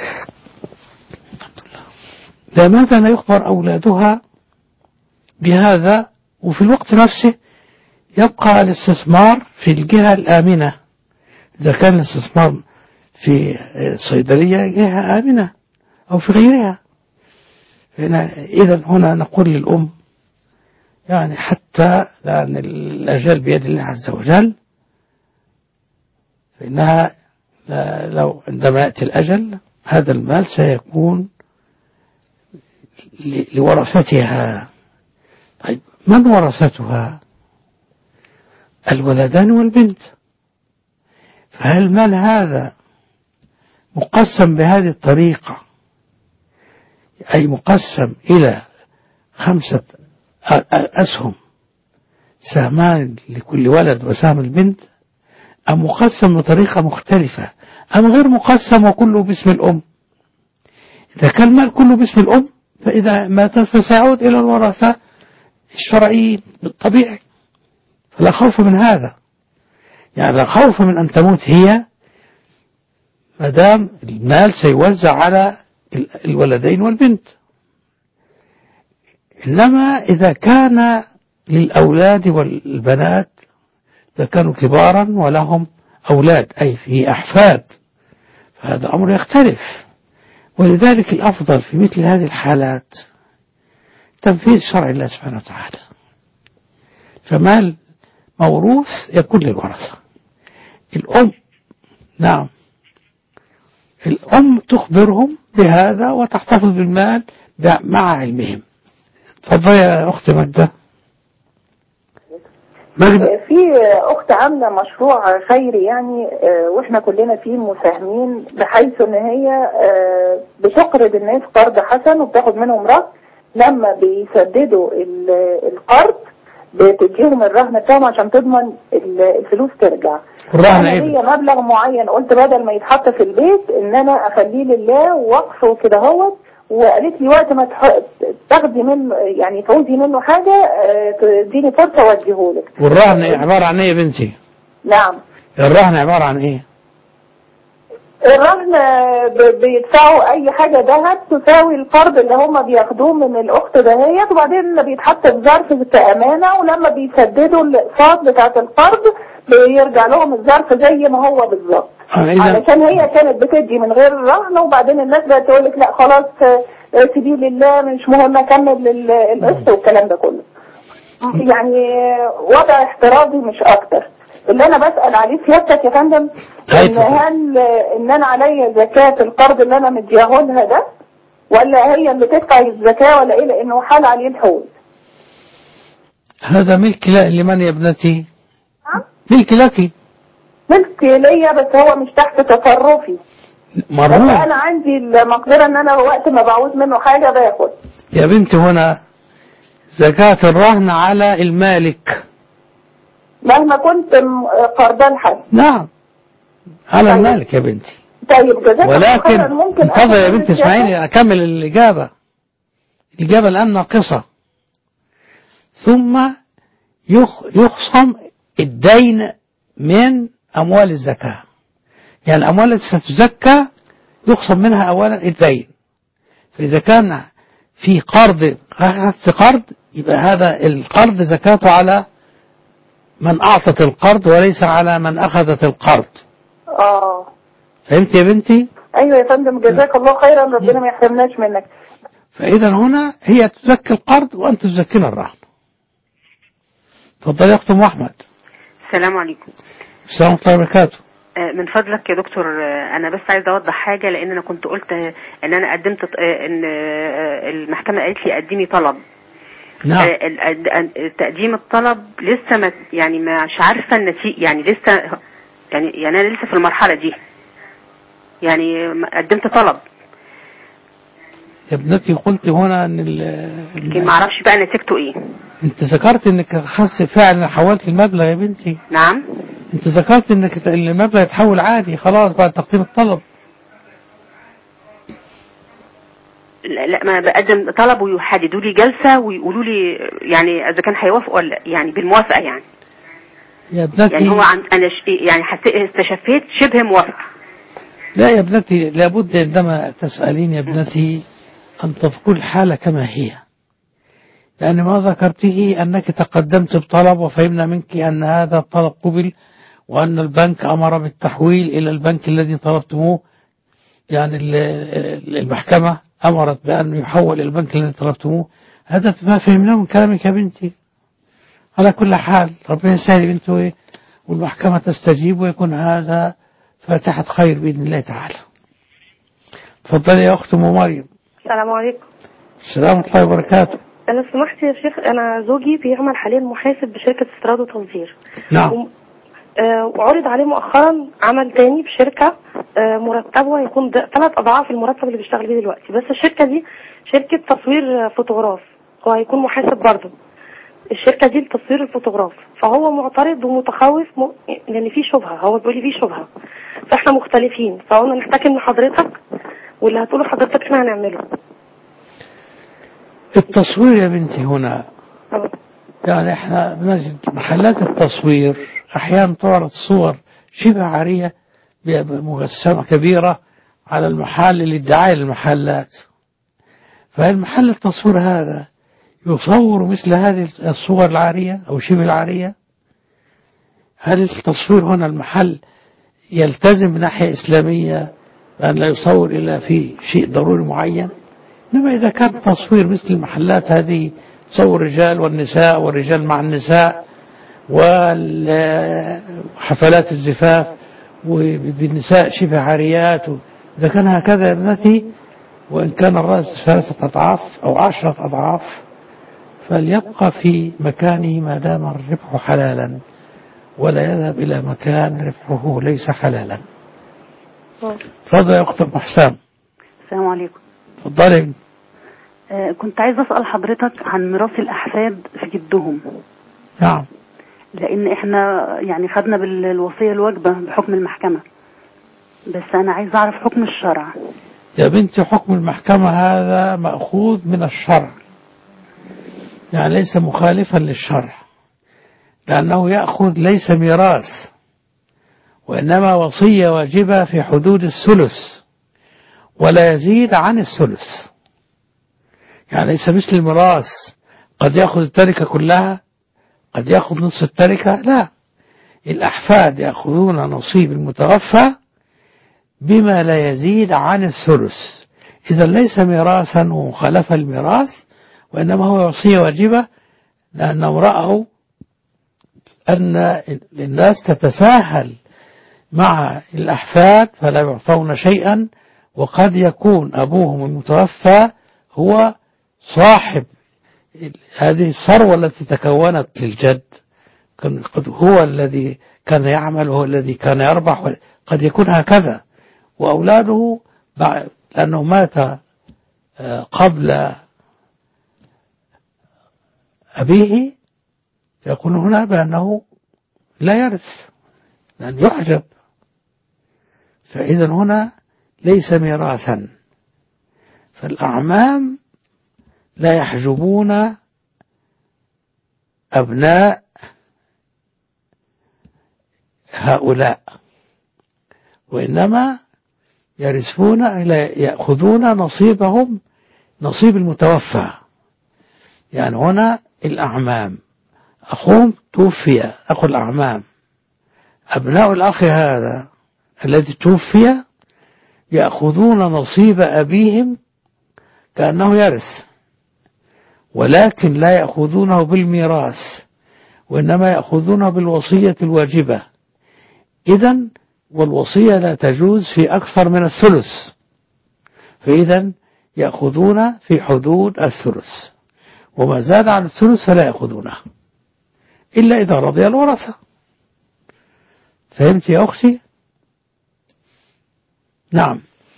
لماذا لا يخبر أولادها بهذا، وفي الوقت نفسه يبقى الاستثمار في الجهة الآمنة؟ إذا كان الاستثمار في صيدلية جهة آمنة أو في غيرها، إذا هنا نقول للأم يعني حتى لأن الأجل بيد الله عز وجل، فإنها لو عندما يأتي الأجل هذا المال سيكون لورثتها. طيب من ورثتها؟ الولدان والبنت. فهل المال هذا مقسم بهذه الطريقة، أي مقسم إلى خمسة أسهم، سهمان لكل ولد وسهم البنت، أم مقسم بطريقة مختلفة، أم غير مقسم وكله باسم الأم؟ إذا كان المال كله باسم الأم فإذا ماتت فسيعود إلى الورثة الشرعيين بالطبيعي، فلا خوف من هذا. يعني لا خوف من أن تموت هي ما دام المال سيوزع على الولدين والبنت. إنما إذا كان للأولاد والبنات إذا كانوا كبارا ولهم أولاد أي في أحفاد فهذا أمر يختلف. ولذلك الأفضل في مثل هذه الحالات تنفيذ شرع الله سبحانه وتعالى. فمال موروث يكون للورثة. الأم نعم الأم تخبرهم بهذا وتحتفظ بالمال مع علمهم. تفضل يا أخت مجدة. مجدة في أخت عاملة مشروع خيري يعني وإحنا كلنا فيه مساهمين بحيث إن هي بتقرض الناس قرض حسن وبتاخد منهم رهن. لما بيسددوا القرض بتديهم الرهن بتاعهم عشان تضمن الفلوس ترجع. الرهن هي مبلغ معين قلت بدل ما يتحط في البيت إن أنا أخليه لله ووقفه وكده هو. وقالت لي وقت ما تاخدي منه يعني تعوزي منه حاجة تديني فرصة واديهولك. والرهن عبارة عن ايه يا بنتي؟ نعم الرهن عبارة عن ايه؟ الرهن بيدفعوا اي حاجة ذهب تساوي القرض اللي هم بياخدوه من الاخت دهيت وبعدين بيتحط في ظرف كأمانة ولما بيسددوا الاقساط بتاعة القرض بيرجع لهم الظرف زي ما هو بالظبط. علشان هي كانت بتدي من غير الرهن وبعدين الناس بقت تقول لك لا خلاص سيبيه لله مش مهم اكمل القسط والكلام ده كله. يعني وضع احترازي مش اكتر. اللي انا بسأل عليه سيادتك يا فندم ان هل ان انا عليا زكاة القرض اللي انا مديهولها ده ولا هي اللي تدفع الزكاة ولا ايه لانه حال عليه الحول؟ هذا ملك لمن يا ابنتي؟ ملك لك. ملك ليا بس هو مش تحت تصرفي. بس انا عندي المقدرة ان انا وقت ما بعوز منه حاجة باخد. يا بنتي هنا زكاة الرهن على المالك مهما كنت قرضان حد. نعم على طيب. المالك يا بنتي. طيب جزاك ولكن انتظر يا بنتي اسمعيني اكمل الإجابة. الإجابة الآن ناقصة. ثم يخصم الدين من أموال الزكاة. يعني الأموال التي ستزكى يخصم منها أولا الدين. فإذا كان في قرض أخذت قرض يبقى هذا القرض زكاته على من أعطت القرض وليس على من أخذت القرض. آه فهمت يا بنتي؟ أيوة يا فندم جزاك الله خيرا ربنا ما يحرمناش منك. فإذا هنا هي تزكي القرض وأنت تزكينا الرهن. تفضل يا أخت أم أحمد. السلام عليكم. السلام عليكم وبركاته. من فضلك يا دكتور انا بس عايزه اوضح حاجه لان انا كنت قلت ان انا قدمت ان المحكمه قالت لي قدمي طلب. نعم. تقديم الطلب لسه ما يعني مش عارفه النتيجه يعني لسه يعني يعني انا لسه في المرحله دي يعني قدمت طلب. يا ابنتي قلت هنا ان لكن ما اعرفش بقى نتيجته ايه. انت ذكرت انك خاص فعلا حولت المبلغ يا بنتي. نعم. انت ذكرت انك المبلغ يتحول عادي خلاص بعد تقديم الطلب. لا, لا ما بقدم طلب ويحددوا لي جلسه ويقولوا لي يعني اذا كان هيوافقوا ولا يعني بالموافقه يعني. يا ابنتي يعني هو عن انا يعني حسيت استشفيت شبه موافقه. لا يا ابنتي لابد عندما تسألين يا ابنتي أن تذكر الحالة كما هي. لأن ما ذكرته أنك تقدمت بطلب وفهمنا منك أن هذا الطلب قبل وأن البنك أمر بالتحويل إلى البنك الذي طلبتموه. يعني المحكمة أمرت بأن يحول إلى البنك الذي طلبتموه. هذا ما فهمناه من كلامك يا بنتي. على كل حال ربنا يسهل بنتي والمحكمة تستجيب ويكون هذا فاتحة خير بإذن الله تعالى. تفضلي يا أخت أم مريم. السلام عليكم. السلام ورحمة الله وبركاته. أنا سمحت يا شيخ أنا زوجي بيعمل حاليا محاسب بشركة استيراد وتصدير. نعم. و... آه وعرض عليه مؤخرا عمل تاني بشركة آه مرتبه هيكون ثلاث أضعاف المرتب اللي بيشتغل بيه دلوقتي بس الشركة دي شركة تصوير فوتوغراف هو هيكون محاسب برضه. الشركة دي لتصوير الفوتوغراف فهو معترض ومتخوف م... لأن في شبهة هو بيقول لي في شبهة فاحنا مختلفين فقلنا نحتاج من حضرتك واللي هتقوله حضرتك احنا هنعمله. التصوير يا بنتي هنا يعني احنا بنجد محلات التصوير احيانا تعرض صور شبه عارية بمجسمة كبيرة على المحل للدعاية للمحلات. فالمحل التصوير هذا يصور مثل هذه الصور العارية أو شبه العارية؟ هل التصوير هنا المحل يلتزم من ناحية إسلامية بأن لا يصور إلا في شيء ضروري معين؟ إنما إذا كان تصوير مثل المحلات هذه تصور الرجال والنساء والرجال مع النساء وحفلات الزفاف وبالنساء شبه عاريات، إذا كان هكذا يا ابنتي وإن كان الرأس ثلاثة أضعاف أو عشرة أضعاف فليبقى في مكانه ما دام الربح حلالا، ولا يذهب إلى مكان ربحه ليس حلالا. تفضل يا أخت محسن. السلام عليكم. تفضلي. آه كنت عايز أسأل حضرتك عن ميراث الأحفاد في جدهم. نعم. لأن إحنا يعني خدنا بالوصية الواجبة بحكم المحكمة، بس أنا عايز أعرف حكم الشرع. يا بنتي حكم المحكمة هذا مأخوذ من الشرع، يعني ليس مخالفا للشرع، لأنه يأخذ ليس ميراث وإنما وصية واجبة في حدود الثلث ولا يزيد عن الثلث. يعني ليس مثل الميراث قد يأخذ التركة كلها، قد يأخذ نصف التركة، لا، الأحفاد يأخذون نصيب المتوفى بما لا يزيد عن الثلث. إذا ليس ميراثا ومخالفة الميراث، وإنما هو وصية واجبة، لأنه رأوا أن الناس تتساهل مع الأحفاد فلا يعطون شيئا، وقد يكون أبوهم المتوفى هو صاحب هذه الثروة التي تكونت للجد، قد هو الذي كان يعمل وهو الذي كان يربح، قد يكون هكذا، وأولاده لأنه مات قبل أبيه يقول هنا بأنه لا يرث لأن يحجب. فإذا هنا ليس ميراثا، فالأعمام لا يحجبون أبناء هؤلاء، وإنما يرثون يأخذون نصيبهم نصيب المتوفى. يعني هنا الأعمام، أخوهم توفي، أخو الأعمام، أبناء الأخ هذا الذي توفي يأخذون نصيب أبيهم كأنه يرث، ولكن لا يأخذونه بالميراث وإنما يأخذونه بالوصية الواجبة. إذن والوصية لا تجوز في أكثر من الثلث، فإذا يأخذون في حدود الثلث، وما زاد عن الثلث فلا يأخذونه إلا إذا رضي الورثة. فهمت يا أختي؟ نعم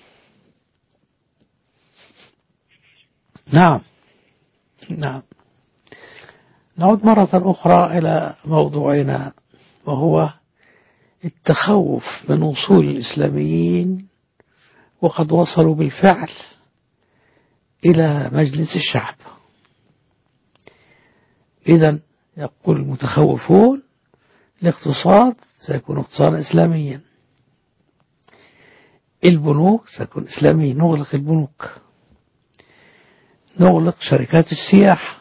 نعم نعم. نعود مرة أخرى إلى موضوعنا، وهو التخوف من وصول الإسلاميين، وقد وصلوا بالفعل إلى مجلس الشعب. إذن يقول المتخوفون الاقتصاد سيكون اقتصادا إسلاميا، البنوك سيكون إسلامي، نغلق البنوك، نغلق شركات السياحة،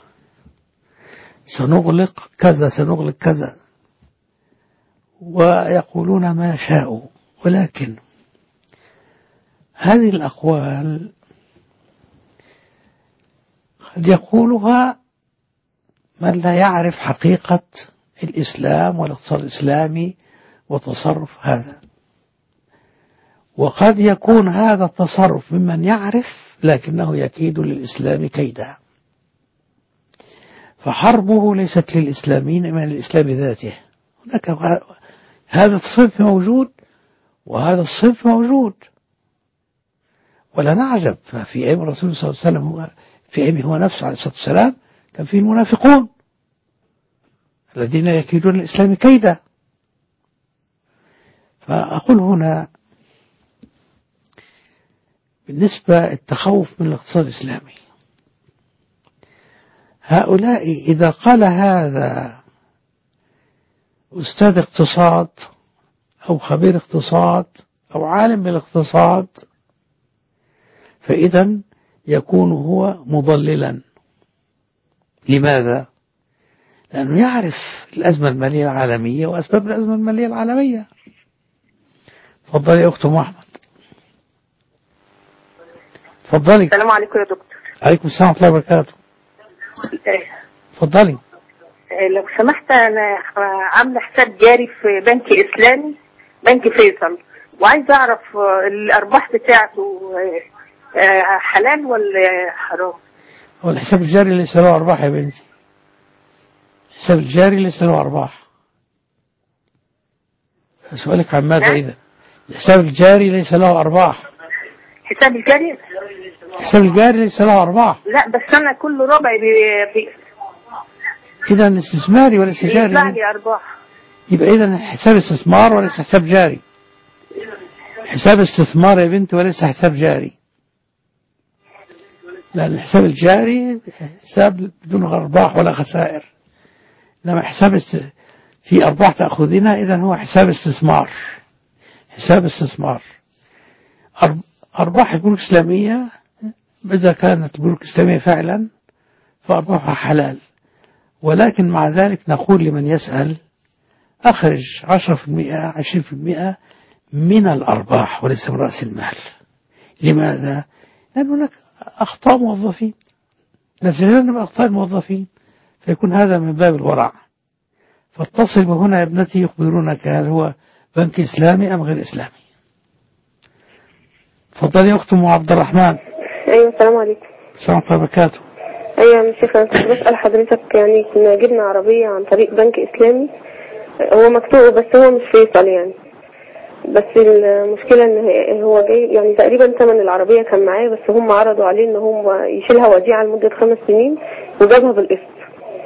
سنغلق كذا سنغلق كذا، ويقولون ما شاءوا. ولكن هذه الأقوال قد يقولها من لا يعرف حقيقة الإسلام والاقتصاد الإسلامي وتصرف هذا، وقد يكون هذا التصرف ممن يعرف لكنه يكيد للإسلام كيدا، فحربه ليست للإسلاميين من الإسلام ذاته. هناك هذا الصنف موجود وهذا الصنف موجود، ولا نعجب. ففي أيام الرسول صلى الله عليه وسلم في أيامه هو نفسه عليه الصلاة والسلام كان فيه المنافقون الذين يكيدون الإسلام كيدا. فأقول هنا بالنسبة التخوف من الاقتصاد الإسلامي، هؤلاء إذا قال هذا أستاذ اقتصاد أو خبير اقتصاد أو عالم بالاقتصاد فإذا يكون هو مضللا. لماذا؟ لأنه يعرف الأزمة المالية العالمية وأسباب الأزمة المالية العالمية. تفضلي يا أخت محمد. تفضلي. السلام عليكم يا دكتور. عليكم السلام ورحمة الله وبركاته. تفضلي. لو سمحت، أنا عاملة حساب جاري في بنك إسلامي، بنك فيصل، وعايزة أعرف الأرباح بتاعته حلال ولا حرام؟ هو الحساب الجاري ليس له أرباح يا بنتي. الحساب الجاري ليس له أرباح. سؤالك عن ماذا إذا؟ الحساب الجاري ليس له أرباح. حساب الجاري؟ الحساب الجاري ليس له أرباح. لا بس أنا كل ربع بي... إذا استثماري وليس جاري. يطلع لي أرباح. يبقى إذا حساب استثمار وليس حساب جاري. حساب استثمار يا بنتي وليس حساب جاري. لأن الحساب الجاري حساب بدون أرباح ولا خسائر. لما حساب است... في أرباح تأخذينها، إذا هو حساب استثمار. حساب استثمار. أرب... أرباح البنوك الإسلامية إذا كانت البنوك الإسلامية فعلا فأرباحها حلال، ولكن مع ذلك نقول لمن يسأل أخرج عشرة في المئة عشرين في المئة من الأرباح وليس من رأس المال. لماذا؟ لأن هناك أخطاء موظفين، نتجنب أخطاء الموظفين، فيكون هذا من باب الورع. فاتصل بهنا يا ابنتي يخبرونك هل هو بنك إسلامي أم غير إسلامي. تفضلي يا أخت أم عبد الرحمن. أيوة السلام عليكم. السلام عليكم وبركاته. أيوة يا شيخ، أنا كنت بسأل حضرتك، يعني كنا جبنا عربية عن طريق بنك إسلامي، هو مكتوب بس هو مش فيصل يعني، بس المشكلة إن هو جاي يعني تقريبا ثمن العربية كان معاه، بس هم عرضوا عليه إن هم يشيلها وديعة لمدة خمس سنين وجابها بالقسط.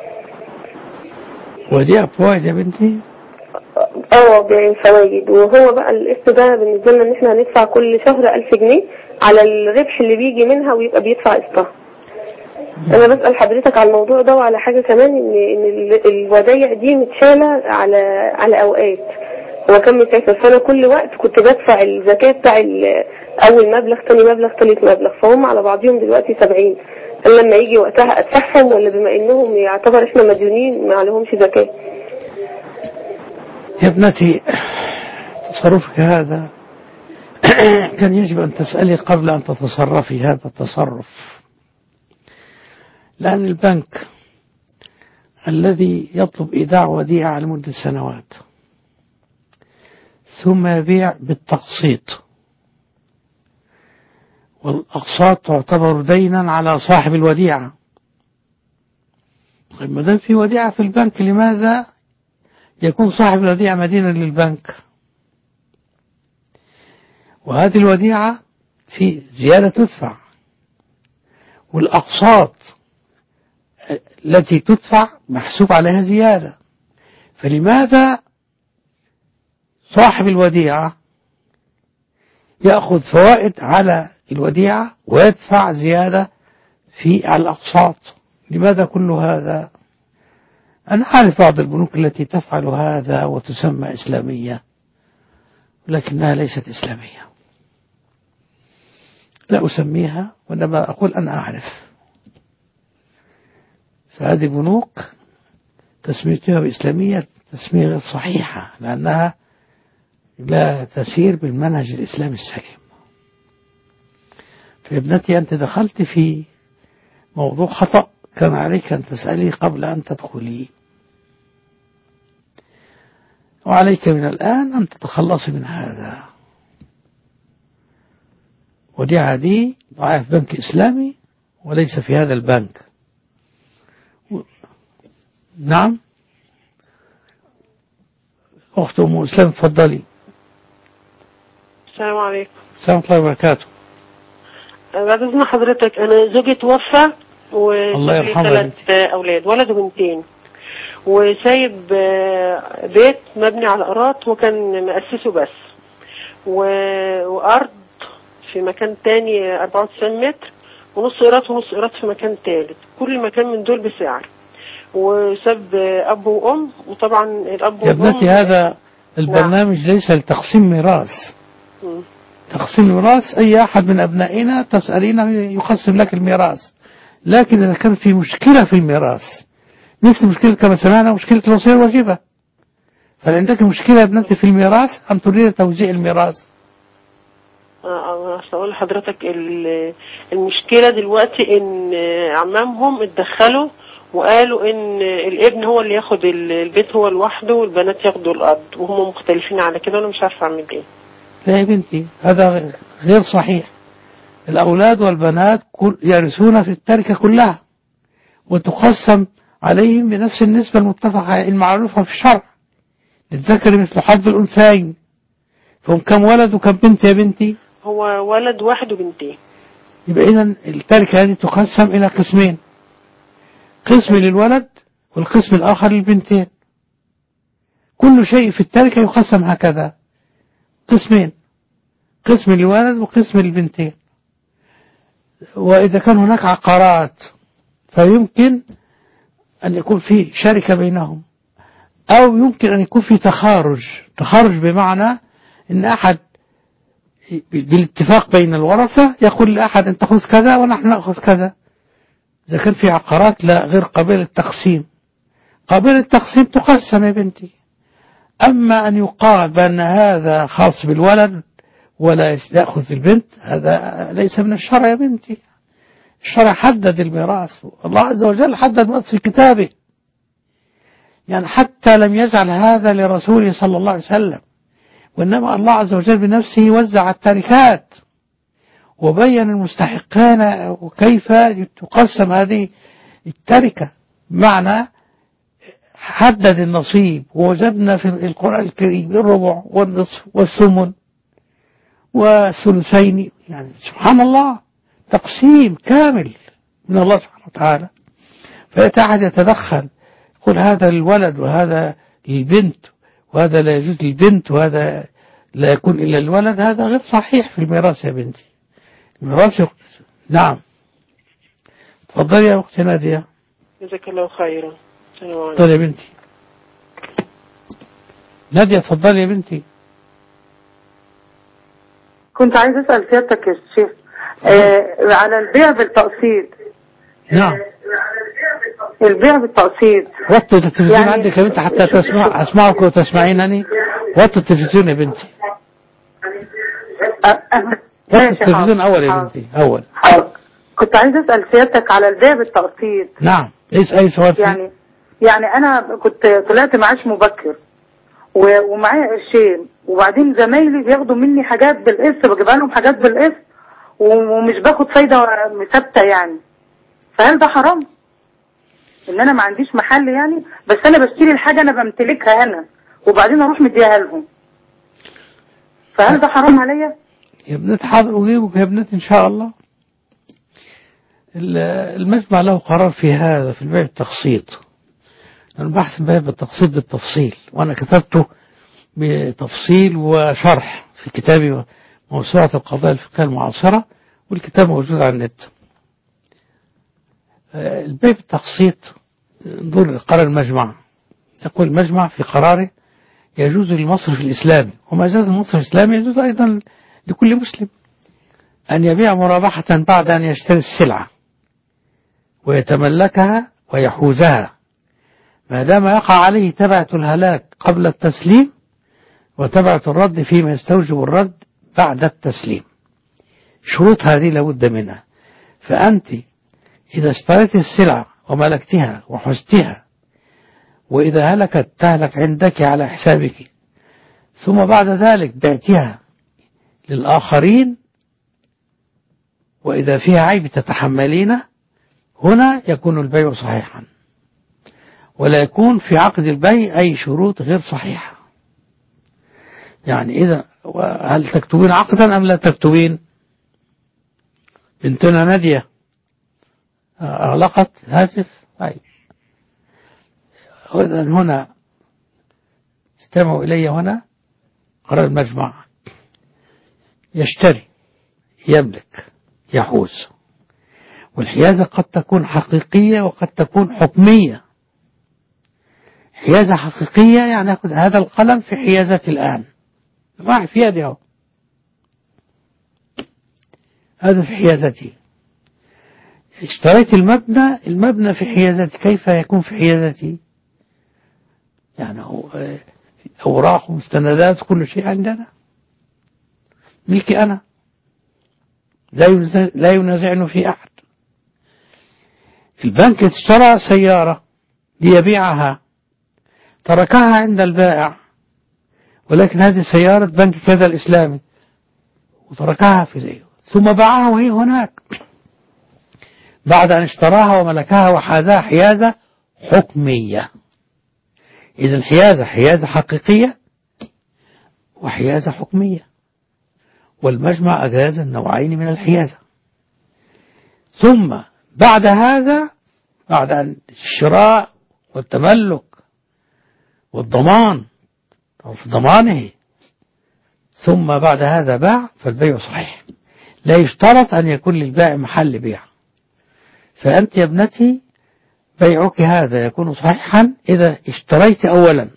وديعة بفوائد يا بنتي؟ اه بفوائد، وهو بقى القسط ده بالنسبة لنا إن إحنا هندفع كل شهر ألف جنيه على الربح اللي بيجي منها ويبقى بيدفع قسطها. أنا بسأل حضرتك على الموضوع ده وعلى حاجة كمان، إن إن الودايع دي متشالة على على أوقات، هو كان مسافر، فأنا كل وقت كنت بدفع الزكاة بتاع أول مبلغ ثاني مبلغ ثالث مبلغ، فهم على بعضهم دلوقتي سبعين. هل لما يجي وقتها أدفعهم ولا بما إنهم يعتبر إحنا مديونين ما عليهمش زكاة؟ يا ابنتي تصرفك هذا كان يجب أن تسألي قبل أن تتصرفي هذا التصرف، لأن البنك الذي يطلب إيداع وديعة لمدة سنوات ثم يبيع بالتقسيط، والأقساط تعتبر دينا على صاحب الوديعة. طيب ما دام في وديعة في البنك، لماذا يكون صاحب الوديعة مدينا للبنك؟ وهذه الوديعة في زيادة تدفع، والأقساط التي تدفع محسوب عليها زيادة، فلماذا صاحب الوديعة يأخذ فوائد على الوديعة ويدفع زيادة في الأقساط؟ لماذا كل هذا؟ أنا أعرف بعض البنوك التي تفعل هذا وتسمى إسلامية، لكنها ليست إسلامية، لا أسميها، وإنما أقول أنا أعرف. فهذه بنوك تسميتها بإسلامية تسمية غير صحيحة، لأنها لا تسير بالمنهج الإسلامي السليم. فابنتي أنت دخلت في موضوع خطأ، كان عليك أن تسألي قبل أن تدخلي، وعليك من الآن أن تتخلصي من هذا. وديعة دي ضعها في بنك إسلامي وليس في هذا البنك. و... نعم أخت أم إسلام تفضلي. السلام عليكم. السلام عليكم وبركاته. بعد إذن حضرتك، أنا زوجي توفى وسايب ثلاث أولاد، ولد وبنتين، وسايب بيت مبني على قراط وكان مؤسسه بس، وأرض في مكان تاني أربعة وتسعين متر، ونص قراط ونص قراط في مكان تالت، كل مكان من دول بسعر، وساب أب وأم. وطبعا الأب والأم يا ابنتي هذا البرنامج ليس لتقسيم ميراث، تقسيم الميراث أي أحد من أبنائنا تسألينه يقسم لك الميراث، لكن إذا كان في مشكلة في الميراث مثل مشكلة كما سمعنا مشكلة الوصية الواجبة، فهل عندك مشكلة يا ابنتي في الميراث أم تريد توزيع الميراث؟ أنا أقول لحضرتك المشكلة دلوقتي إن عمامهم اتدخلوا وقالوا إن الابن هو اللي ياخد البيت هو لوحده والبنات ياخدوا الأرض، وهم مختلفين على كده وأنا مش عارفة أعمل إيه. لا يا بنتي هذا غير صحيح. الأولاد والبنات يرثون في التركة كلها وتقسم عليهم بنفس النسبة المتفقة المعروفة في الشرع، للذكر مثل حظ الأنثيين. فهم كم ولد وكم بنت يا بنتي؟ هو ولد واحد وبنتين. يبقى إذا التركة هذه تقسم إلى قسمين، قسم للولد والقسم الآخر للبنتين. كل شيء في التركة يقسم هكذا قسمين، قسم للولد وقسم للبنتين. وإذا كان هناك عقارات فيمكن أن يكون في شركة بينهم، أو يمكن أن يكون في تخارج. تخارج بمعنى أن أحد بالاتفاق بين الورثة يقول لأحد أن تأخذ كذا ونحن نأخذ كذا. إذا كان في عقارات لا غير قابلة التقسيم، قابلة التقسيم تقسم يا بنتي. أما أن يقال بأن هذا خاص بالولد ولا يأخذ البنت، هذا ليس من الشرع يا بنتي. الشرع حدد الميراث، الله عز وجل حدد الميراث في كتابه، يعني حتى لم يجعل هذا لرسوله صلى الله عليه وسلم، وإنما الله عز وجل بنفسه وزع التركات وبين المستحقين وكيف تقسم هذه التركة، معنى حدد النصيب. ووجدنا في القرآن الكريم الربع والنصف والثمن والثلثين، يعني سبحان الله تقسيم كامل من الله سبحانه وتعالى. فإذا أحد يتدخل يقول هذا للولد وهذا للبنت وهذا لا يجوز للبنت وهذا لا يكون إلا الولد، هذا غير صحيح في الميراث يا بنتي. الميراث يقسم. نعم تفضلي يا أختي نادية. جزاك الله خيرا. تفضلي يا بنتي نادية، تفضلي يا بنتي. كنت عايز أسأل سيادتك يا شيخ آه على البيع بالتقسيط. نعم البيع بالتقسيط. وطوا التلفزيون يعني عندك يا بنتي حتى تسمع أسمعك وتسمعينني. وطوا التلفزيون يا بنتي. وطوا التلفزيون أول يا بنتي أول. حاضر. كنت عايز أسأل سيادتك على البيع بالتقسيط. نعم إيش أي سؤال فيه؟ يعني يعني أنا كنت طلعت معاش مبكر ومعايا قرشين، وبعدين زمايلي بياخدوا مني حاجات بالقسط، بجيبها لهم حاجات بالقسط ومش باخد فايدة ثابتة يعني. فهل ده حرام؟ ان انا ما عنديش محل يعني، بس انا بشتري الحاجة انا بمتلكها انا وبعدين اروح مديها لهم، فهل ده حرام عليا؟ يا ابنتي حاضر اجيبك يا ابنتي ان شاء الله. المجمع له قرار في هذا في البيع بالتقسيط. أنا بحث البيع بالتقسيط بالتفصيل، وأنا كتبته بتفصيل وشرح في كتابي موسوعة القضايا الفقهية المعاصرة، والكتاب موجود على النت. البيع بالتقسيط انظر قرار المجمع. يقول المجمع في قراره يجوز للمصرف الإسلامي، وما جاز المصرف الإسلامي يجوز أيضا لكل مسلم أن يبيع مرابحة بعد أن يشتري السلعة ويتملكها ويحوزها، ما دام يقع عليه تبعة الهلاك قبل التسليم وتبعة الرد فيما يستوجب الرد بعد التسليم. شروط هذه لابد منها. فأنت إذا اشتريت السلعة وملكتها وحزتها، وإذا هلكت تهلك عندك على حسابك، ثم بعد ذلك بعتها للآخرين وإذا فيها عيب تتحملينه، هنا يكون البيع صحيحا، ولا يكون في عقد البيع أي شروط غير صحيحة. يعني إذا هل تكتبين عقدا أم لا تكتبين؟ بنتنا نادية أغلقت هاتف. أي إذا هنا استمعوا إلي. هنا قرار المجمع يشتري، يملك، يحوز. والحيازة قد تكون حقيقية وقد تكون حكمية. حيازة حقيقية يعني أخذ هذا القلم في حيازة الآن، معي في يدي أهو، هذا في حيازتي. اشتريت المبنى، المبنى في حيازتي. كيف يكون في حيازتي؟ يعني أوراق ومستندات كل شيء عندنا ملكي أنا، لا ينازعني في أحد. البنك اشترى سيارة ليبيعها، تركها عند البائع، ولكن هذه سيارة بنك كذا الإسلامي، وتركها في زيه، ثم باعها وهي هناك بعد أن اشتراها وملكها وحازها حيازة حكمية. إذا الحيازة حيازة حقيقية وحيازة حكمية، والمجمع أجاز النوعين من الحيازة. ثم بعد هذا، بعد أن الشراء والتملك والضمان أو في ضمانه، ثم بعد هذا باع، فالبيع صحيح. لا يشترط أن يكون للبائع محل بيع. فأنت يا ابنتي بيعك هذا يكون صحيحا إذا اشتريت أولا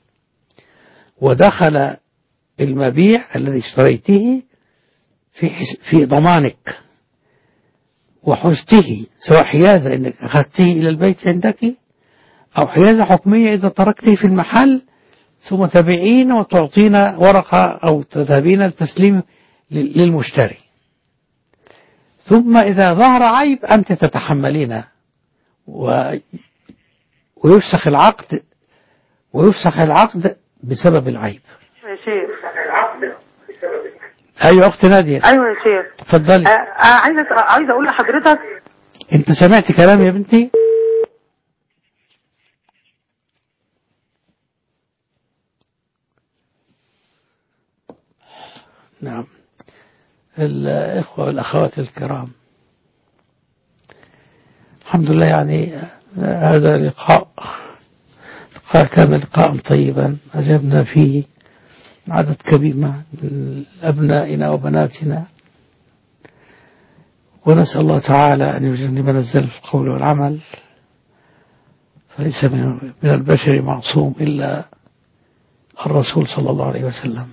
ودخل المبيع الذي اشتريته في في ضمانك وحزته، سواء حيازة إنك أخذته إلى البيت عندك، أو حيازة حكمية إذا تركته في المحل ثم تبيعين وتعطين ورقة أو تذهبين التسليم للمشتري. ثم إذا ظهر عيب أنت تتحملين و... ويفسخ العقد ويفسخ العقد بسبب العيب. يا شيخ. أيوة أختي نادية. أيوة يا شيخ. تفضلي. عايزة عايزة أقول لحضرتك، أنت سمعت كلامي يا بنتي؟ نعم. الإخوة والأخوات الكرام، الحمد لله، يعني هذا لقاء لقاء كان لقاء طيبا أجبنا فيه عدد كبير من أبنائنا وبناتنا، ونسأل الله تعالى أن يجنبنا الزلل في القول والعمل، فليس من البشر معصوم إلا الرسول صلى الله عليه وسلم.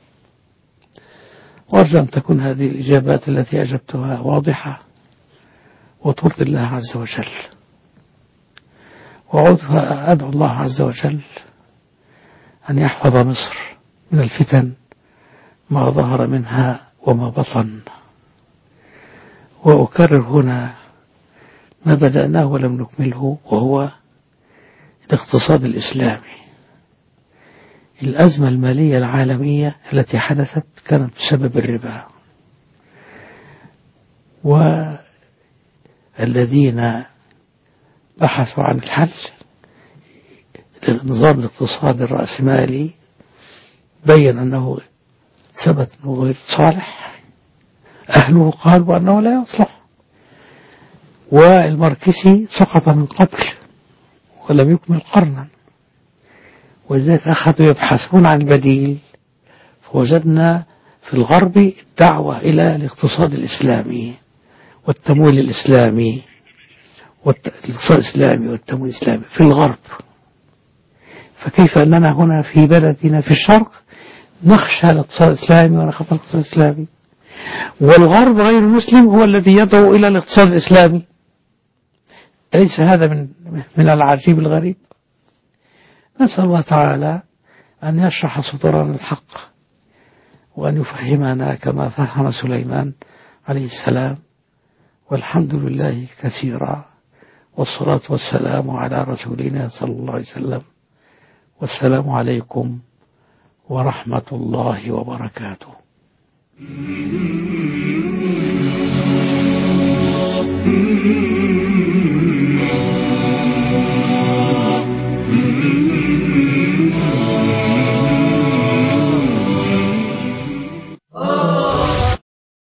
وأرجو أن تكون هذه الإجابات التي أجبتها واضحة وترضي الله عز وجل. وأدعو الله عز وجل أن يحفظ مصر من الفتن ما ظهر منها وما بطن. وأكرر هنا ما بدأناه ولم نكمله، وهو الاقتصاد الإسلامي. الأزمة المالية العالمية التي حدثت كانت بسبب الربا، والذين بحثوا عن الحل للنظام الاقتصادي الرأسمالي بين أنه ثبت أنه غير صالح، أهله قالوا أنه لا يصلح، والماركسي سقط من قبل ولم يكمل قرنا، ولذلك أخذوا يبحثون عن البديل. فوجدنا في الغرب الدعوة إلى الاقتصاد الإسلامي والتمويل الإسلامي، والاقتصاد الإسلامي والتمويل الإسلامي في الغرب. فكيف أننا هنا في بلدنا في الشرق نخشى الاقتصاد الإسلامي ونخاف الاقتصاد الإسلامي، والغرب غير المسلم هو الذي يدعو إلى الاقتصاد الإسلامي؟ أليس هذا من من العجيب الغريب؟ نسأل الله تعالى أن يشرح صدورنا الحق، وأن يفهمنا كما فهم سليمان عليه السلام. والحمد لله كثيرا، والصلاة والسلام على رسولنا صلى الله عليه وسلم. والسلام عليكم ورحمة الله وبركاته.